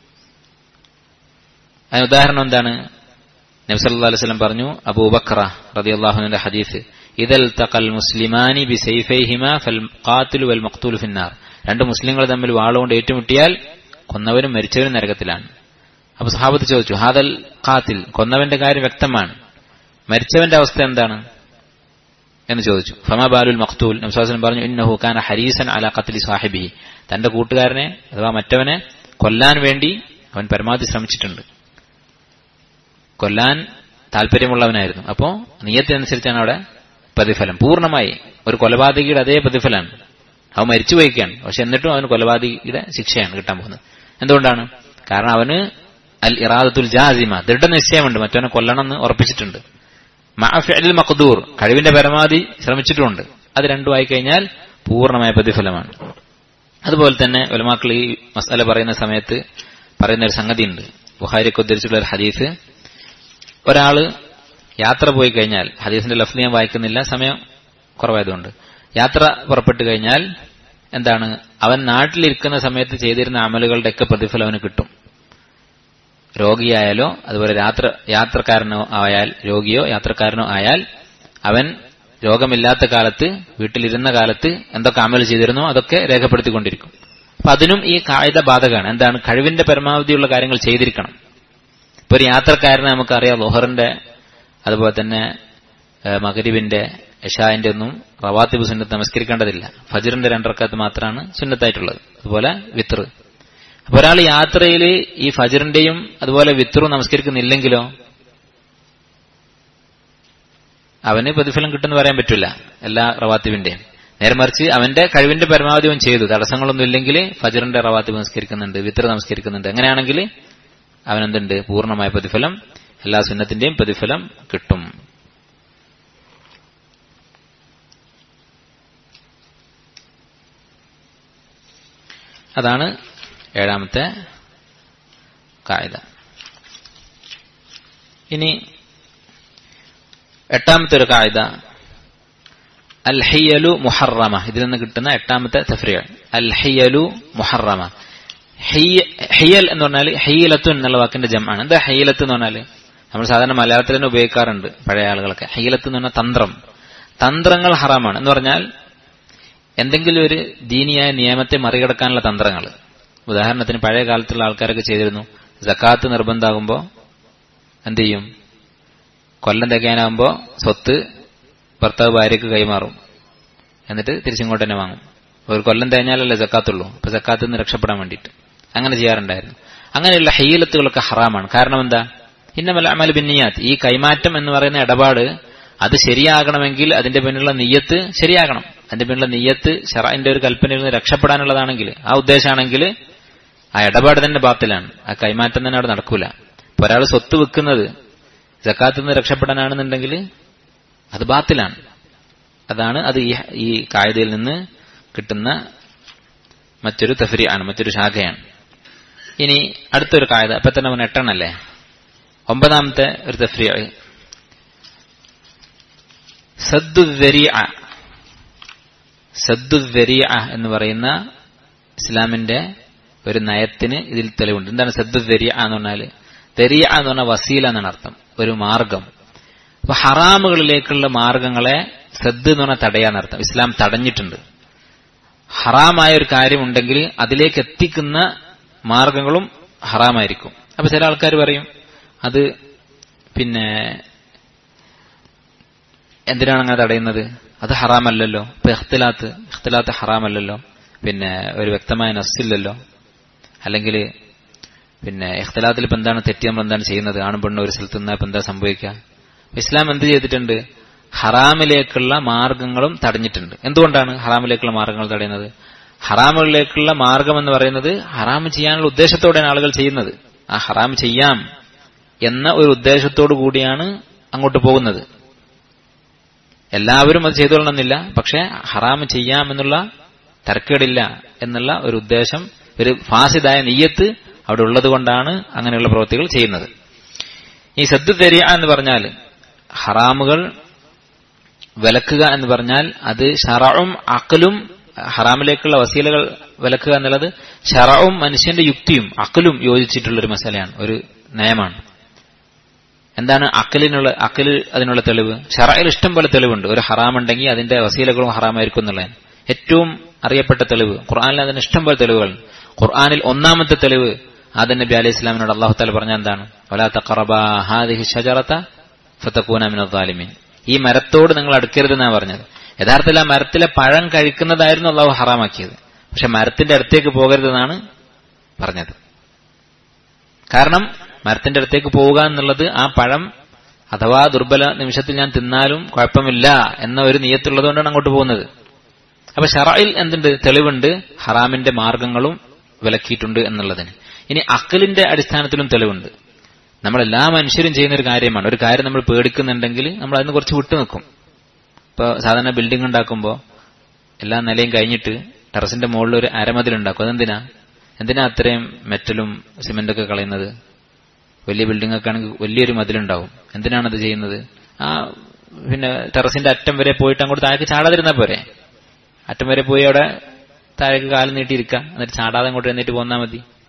അതിന് ഉദാഹരണം എന്താണ്? നബി സല്ലല്ലാഹു അലൈഹി വസല്ലം പറഞ്ഞു, അബൂബക്കർ റളിയല്ലാഹു അൻഹുവിന്റെ ഹദീസ്, ഇദൽ തഖൽ മുസ്ലിമാനി ബിസൈഫൈഹിമാ ഫൽ ഖാതിലു വൽ മഖ്തൂലു ഫിന്നാർ. രണ്ട് മുസ്ലിങ്ങൾ തമ്മിൽ വാളുകൊണ്ട് ഏറ്റുമുട്ടിയാൽ കൊന്നവനും മരിച്ചവനും നരകത്തിലാണ്. അപ്പൊ സഹാബത്ത് ചോദിച്ചു, ഹാദൽ ഖാതിൽ, കൊന്നവന്റെ കാര്യം വ്യക്തമാണ്, മരിച്ചവന്റെ അവസ്ഥ എന്താണ് എന്ന് ചോദിച്ചു. ഫമാ ബാലുൽ മഖ്തൂൽ, നബി സല്ലല്ലാഹു അലൈഹി വസല്ലം പറഞ്ഞു, ഇന്നഹു കാന ഹരീസൻ അലാ ഖത്ലി സാഹിബിഹി. തന്റെ കൂട്ടുകാരനെ അഥവാ മറ്റവനെ കൊല്ലാൻ വേണ്ടി അവൻ പരമാവധി ശ്രമിച്ചിട്ടുണ്ട്, കൊല്ലാൻ താല്പര്യമുള്ളവനായിരുന്നു. അപ്പോ നിയത്തിനനുസരിച്ചാണ് അവിടെ പ്രതിഫലം. പൂർണ്ണമായി ഒരു കൊലപാതകിയുടെ അതേ പ്രതിഫലമാണ്. അവൻ മരിച്ചുപോയിക്കാണ്, പക്ഷെ എന്നിട്ടും അവന് കൊലപാതകിയുടെ ശിക്ഷയാണ് കിട്ടാൻ പോകുന്നത്. എന്തുകൊണ്ടാണ്? കാരണം അവന് അൽ ഇറാദത്തുൽ ജാസിമ, ദൃഢനിശ്ചയമുണ്ട്, മറ്റവനെ കൊല്ലണമെന്ന് ഉറപ്പിച്ചിട്ടുണ്ട്. മഅ ഫിഅലിൽ മഖ്ദൂർ, കഴിവിന്റെ പരമാവധി ശ്രമിച്ചിട്ടുമുണ്ട്. അത് രണ്ടും ആയി കഴിഞ്ഞാൽ പൂർണ്ണമായ പ്രതിഫലമാണ്. അതുപോലെ തന്നെ ഉലമാക്കൾ ഈ മസ്അല പറയുന്ന സമയത്ത് പറയുന്ന ഒരു സംഗതിയുണ്ട്. ബുഖാരിക്ക് ഉദ്ധരിച്ചിട്ടുള്ള ഒരു ഹദീസ്, ഒരാള് യാത്ര പോയി കഴിഞ്ഞാൽ, ഹദീസിന്റെ ലഫ്ള് ഞാൻ വായിക്കുന്നില്ല സമയം കുറവായതുകൊണ്ട്, യാത്ര പുറപ്പെട്ടു കഴിഞ്ഞാൽ എന്താണ്, അവൻ നാട്ടിലിരിക്കുന്ന സമയത്ത് ചെയ്തിരുന്ന അമലുകളുടെ ഒക്കെ പ്രതിഫലം അവന് കിട്ടും. രോഗിയായാലോ അതുപോലെ യാത്ര യാത്രക്കാരനോ ആയാൽ, രോഗിയോ യാത്രക്കാരനോ ആയാൽ, അവൻ രോഗമില്ലാത്ത കാലത്ത് വീട്ടിലിരുന്ന കാലത്ത് എന്തൊക്കെ അമൽ ചെയ്തിരുന്നോ അതൊക്കെ രേഖപ്പെടുത്തിക്കൊണ്ടിരിക്കും. അപ്പൊ അതിനും ഈ കായിക ബാധകമാണ്. എന്താണ്? കഴിവിന്റെ പരമാവധിയുള്ള കാര്യങ്ങൾ ചെയ്തിരിക്കണം. ഇപ്പൊ ഒരു യാത്രക്കാരനെ നമുക്കറിയാം, ളുഹറിന്റെ അതുപോലെ തന്നെ മഗ്രിബിന്റെ ഇശാഇന്റെ ഒന്നും റവാത്തിബ് സുന്നത്ത് നമസ്കരിക്കേണ്ടതില്ല. ഫജ്റിന്റെ രണ്ടറക്കാത്ത് മാത്രമാണ് സുന്നത്തായിട്ടുള്ളത്. അതുപോലെ വിത്ർ. അപ്പൊ ഒരാൾ യാത്രയിൽ ഈ ഫജ്റിന്റെയും അതുപോലെ വിത്റും നമസ്കരിക്കുന്നില്ലെങ്കിലോ അവന് പ്രതിഫലം കിട്ടുമെന്ന് പറയാൻ പറ്റില്ല എല്ലാ റവാത്തിബിന്റെയും. നേരെ മറിച്ച് അവന്റെ കഴിവിന്റെ പരമാവധി അവൻ ചെയ്തു, തടസ്സങ്ങളൊന്നും ഇല്ലെങ്കിൽ ഫജ്റിന്റെ റവാത്തിബ് നമസ്കരിക്കുന്നുണ്ട്, വിത്ർ നമസ്കരിക്കുന്നുണ്ട്. അങ്ങനെയാണെങ്കിൽ അവനെന്തുണ്ട്? പൂർണ്ണമായ പ്രതിഫലം, എല്ലാ സുന്നത്തിന്റെയും പ്രതിഫലം കിട്ടും. അതാണ് ഏഴാമത്തെ കായിദ. ഇനി എട്ടാമത്തെ ഒരു കായിദ അൽ ഹിയലു മുഹറമ. ഇതിൽ നിന്ന് കിട്ടുന്ന എട്ടാമത്തെ തഫ്രീഅ അൽ ഹിയലു മുഹറമ. ഹിയൽ എന്ന് പറഞ്ഞാൽ ഹീലത്തു എന്നുള്ള വാക്കിന്റെ ജംആണ്. എന്താ ഹീലത്ത് എന്ന് പറഞ്ഞാൽ നമ്മൾ സാധാരണ മലയാളത്തിൽ തന്നെ ഉപയോഗിക്കാറുണ്ട് പഴയ ആളുകളൊക്കെ. ഹീലത്ത് എന്ന് പറഞ്ഞാൽ തന്ത്രം. തന്ത്രങ്ങൾ ഹറാമാണ് എന്ന് പറഞ്ഞാൽ എന്തെങ്കിലും ഒരു ദീനിയായ നിയമത്തെ മറികടക്കാനുള്ള തന്ത്രങ്ങൾ. ഉദാഹരണത്തിന് പഴയ കാലത്തുള്ള ആൾക്കാരൊക്കെ ചെയ്തിരുന്നു, സക്കാത്ത് നിർബന്ധമാകുമ്പോൾ എന്ത് ചെയ്യും, കൊല്ലം തികയാനാകുമ്പോൾ സ്വത്ത് ഭർത്താവ് ഭാര്യയ്ക്ക് കൈമാറും, എന്നിട്ട് തിരിച്ചിങ്ങോട്ട് തന്നെ വാങ്ങും. ഒരു കൊല്ലം തികഞ്ഞാലല്ലേ സക്കാത്തുള്ളൂ, അപ്പൊ സക്കാത്തിൽ നിന്ന് രക്ഷപ്പെടാൻ വേണ്ടിയിട്ട് അങ്ങനെ ചെയ്യാറുണ്ടായിരുന്നു. അങ്ങനെയുള്ള ഹീലത്തുകളൊക്കെ ഹറാമാണ്. കാരണം എന്താ, ഇന്നമൽ അമൽ ബിന്നിയാത്ത്. ഈ കൈമാറ്റം എന്ന് പറയുന്ന ഇടപാട് അത് ശരിയാകണമെങ്കിൽ അതിന്റെ പിന്നിലുള്ള നിയ്യത്ത് ശരിയാകണം. അതിന്റെ പിന്നിലുള്ള നിയ്യത്ത് ശറഅന്റെ ഒരു കൽപ്പനയിൽ നിന്ന് രക്ഷപ്പെടാനുള്ളതാണെങ്കിൽ, ആ ഉദ്ദേശമാണെങ്കിൽ ആ ഇടപാട് തന്നെ ബാത്തിലാണ്, ആ കൈമാറ്റം തന്നെ അവിടെ നടക്കൂല. ഇപ്പൊ ഒരാൾ സ്വത്ത് വെക്കുന്നത് സക്കാത്തിൽ നിന്ന് രക്ഷപ്പെടാനാണെന്നുണ്ടെങ്കിൽ അത് ബാത്തിലാണ്. അതാണ് അത് ഈ കായിദയിൽ നിന്ന് കിട്ടുന്ന മറ്റൊരു തഫ്രീഅാണ്, മറ്റൊരു ശാഖയാണ്. ഇനി അടുത്തൊരു കായിദ, അപ്പൊ തന്നെ അവൻ എട്ടെണ്ണല്ലേ. ഒമ്പതാമത്തെ ഒരു തഫ്രീഅ സദ്ദുദ്ദരീഅ. സദ്ദുദ്ദരീഅ എന്ന് പറയുന്ന ഇസ്ലാമിന്റെ ഒരു നയത്തിന് ഇതിൽ തെളിവുണ്ട്. എന്താണ് സദ്ദുദ്ദരീഅ എന്ന് പറഞ്ഞാൽ? ദരീഅ എന്ന് പറഞ്ഞാൽ വസീല എന്നാണ് അർത്ഥം, ഒരു മാർഗം. അപ്പൊ ഹറാമുകളിലേക്കുള്ള മാർഗങ്ങളെ സദ് എന്ന് പറഞ്ഞാൽ തടയാന്നർത്ഥം. ഇസ്ലാം തടഞ്ഞിട്ടുണ്ട്. ഹറാമായ ഒരു കാര്യമുണ്ടെങ്കിൽ അതിലേക്ക് എത്തിക്കുന്ന മാർഗങ്ങളും ഹറാമായിരിക്കും. അപ്പൊ ചില ആൾക്കാർ പറയും അത് പിന്നെ എന്തിനാണ് അങ്ങനെ തടയുന്നത്, അത് ഹറാമല്ലല്ലോ, ഇപ്പൊ ഇഖ്തിലാത്ത് ഇഖ്തിലാത്ത് ഹറാമല്ലല്ലോ, പിന്നെ ഒരു വ്യക്തമായ നസ്സില്ലല്ലോ, അല്ലെങ്കിൽ പിന്നെ ഇഖ്തിലാത്തിൽ ഇപ്പൊ എന്താണ് തെറ്റി, നമ്മൾ എന്താണ് ചെയ്യുന്നത്, ആണും പെണ്ണും ഒരു സ്ഥലത്ത് നിന്നാൽ ഇപ്പൊ എന്താ സംഭവിക്കുക. ഇസ്ലാം എന്ത് ചെയ്തിട്ടുണ്ട്, ഹറാമിലേക്കുള്ള മാർഗങ്ങളും തടഞ്ഞിട്ടുണ്ട്. എന്തുകൊണ്ടാണ് ഹറാമിലേക്കുള്ള മാർഗങ്ങൾ തടയുന്നത്? ഹറാമുകളിലേക്കുള്ള മാർഗം എന്ന് പറയുന്നത് ഹറാം ചെയ്യാനുള്ള ഉദ്ദേശത്തോടെയാണ് ആളുകൾ ചെയ്യുന്നത്. ആ ഹറാം ചെയ്യാം എന്ന ഒരു ഉദ്ദേശത്തോടു കൂടിയാണ് അങ്ങോട്ട് പോകുന്നത്. എല്ലാവരും അത് ചെയ്തുകൊള്ളണമെന്നില്ല, പക്ഷെ ഹറാം ചെയ്യാം എന്നുള്ള തരക്കേടില്ല എന്നുള്ള ഒരു ഉദ്ദേശം, ഒരു ഫാസിദായ നിയ്യത്ത് അവിടെ ഉള്ളത് കൊണ്ടാണ് അങ്ങനെയുള്ള പ്രവൃത്തികൾ ചെയ്യുന്നത്. ഈ സദ്ദു ദരിയ എന്ന് പറഞ്ഞാൽ ഹറാമുകൾ വിലക്കുക എന്ന് പറഞ്ഞാൽ അത് ശറഉം അഖലും, ഹറാമിലേക്കുള്ള വസീലകൾ വിലക്കുക എന്നുള്ളത് ശറഉം മനുഷ്യന്റെ യുക്തിയും അഖലും യോജിച്ചിട്ടുള്ളൊരു മസലയാണ്, ഒരു നയമാണ്. എന്താണ് അഖലിനുള്ള അഖല് അതിനുള്ള തെളിവ്? ശറഇൽ ഇഷ്ടം പോലെ തെളിവുണ്ട്. ഒരു ഹറാമുണ്ടെങ്കിൽ അതിന്റെ വസീലകളും ഹറാമായിരിക്കും എന്നുള്ളതാണ് ഏറ്റവും അറിയപ്പെട്ട തെളിവ്. ഖുർആനിൽ അതിന് ഇഷ്ടം പോലെ തെളിവുകൾ. ഖുർആനിൽ ഒന്നാമത്തെ തെളിവ് ആദം നബി അലൈഹി ഇസ്ലാമിനോട് അല്ലാഹു തആല പറഞ്ഞ എന്താണ്? വലാ തഖറബാ ഹാദിഹി ശജറത ഫതകൂന മിനൽ സാലിമീൻ. ഈ മരത്തോട് നിങ്ങൾ അടുക്കരുതെന്നാണ് പറഞ്ഞത്. യഥാർത്ഥത്തിൽ ആ മരത്തിലെ പഴം കഴിക്കുന്നതായിരുന്നു അല്ലാഹു ഹറാമാക്കിയത്, പക്ഷെ മരത്തിന്റെ അടുത്തേക്ക് പോകരുതെന്നാണ് പറഞ്ഞത്. കാരണം മരത്തിന്റെ അടുത്തേക്ക് പോവുക എന്നുള്ളത് ആ പഴം അഥവാ ദുർബല നിമിഷത്തിൽ ഞാൻ തിന്നാലും കുഴപ്പമില്ല എന്ന ഒരു നിയത്തുള്ളത് കൊണ്ടാണ് അങ്ങോട്ട് പോകുന്നത്. അപ്പൊ ശറഇൽ എന്തുണ്ട്? തെളിവുണ്ട്, ഹറാമിന്റെ മാർഗങ്ങളും വിലക്കിയിട്ടുണ്ട് എന്നുള്ളതിന്. ഇനി അഖലിന്റെ അടിസ്ഥാനത്തിലും തെളിവുണ്ട്. നമ്മളെല്ലാ മനുഷ്യരും ചെയ്യുന്ന ഒരു കാര്യമാണ്. ഒരു കാര്യം നമ്മൾ പേടിക്കുന്നുണ്ടെങ്കിൽ നമ്മൾ അതിന് കുറച്ച് വിട്ടു നിൽക്കും. ഇപ്പൊ സാധാരണ ബിൽഡിംഗ് ഉണ്ടാക്കുമ്പോൾ എല്ലാ നിലയും കഴിഞ്ഞിട്ട് ടെറസിന്റെ മുകളിൽ ഒരു അരമതിലുണ്ടാക്കും. അതെന്തിനാ? എന്തിനാ അത്രയും മെറ്റലും സിമെന്റൊക്കെ കളയുന്നത്? വലിയ ബിൽഡിംഗ് ഒക്കെ ആണെങ്കിൽ വലിയൊരു മതിലുണ്ടാവും. എന്തിനാണത് ചെയ്യുന്നത്? ആ പിന്നെ ടെറസിന്റെ അറ്റം വരെ പോയിട്ട് അങ്ങോട്ട് താഴേക്ക് ചാടാതിരുന്നാ പോരെ? അറ്റം വരെ പോയി അവിടെ താഴേക്ക് കാലം നീട്ടിയിരിക്കുക, എന്നിട്ട് ചാടാതെ അങ്ങോട്ട് എന്നിട്ട് പോന്നാൽ മതി.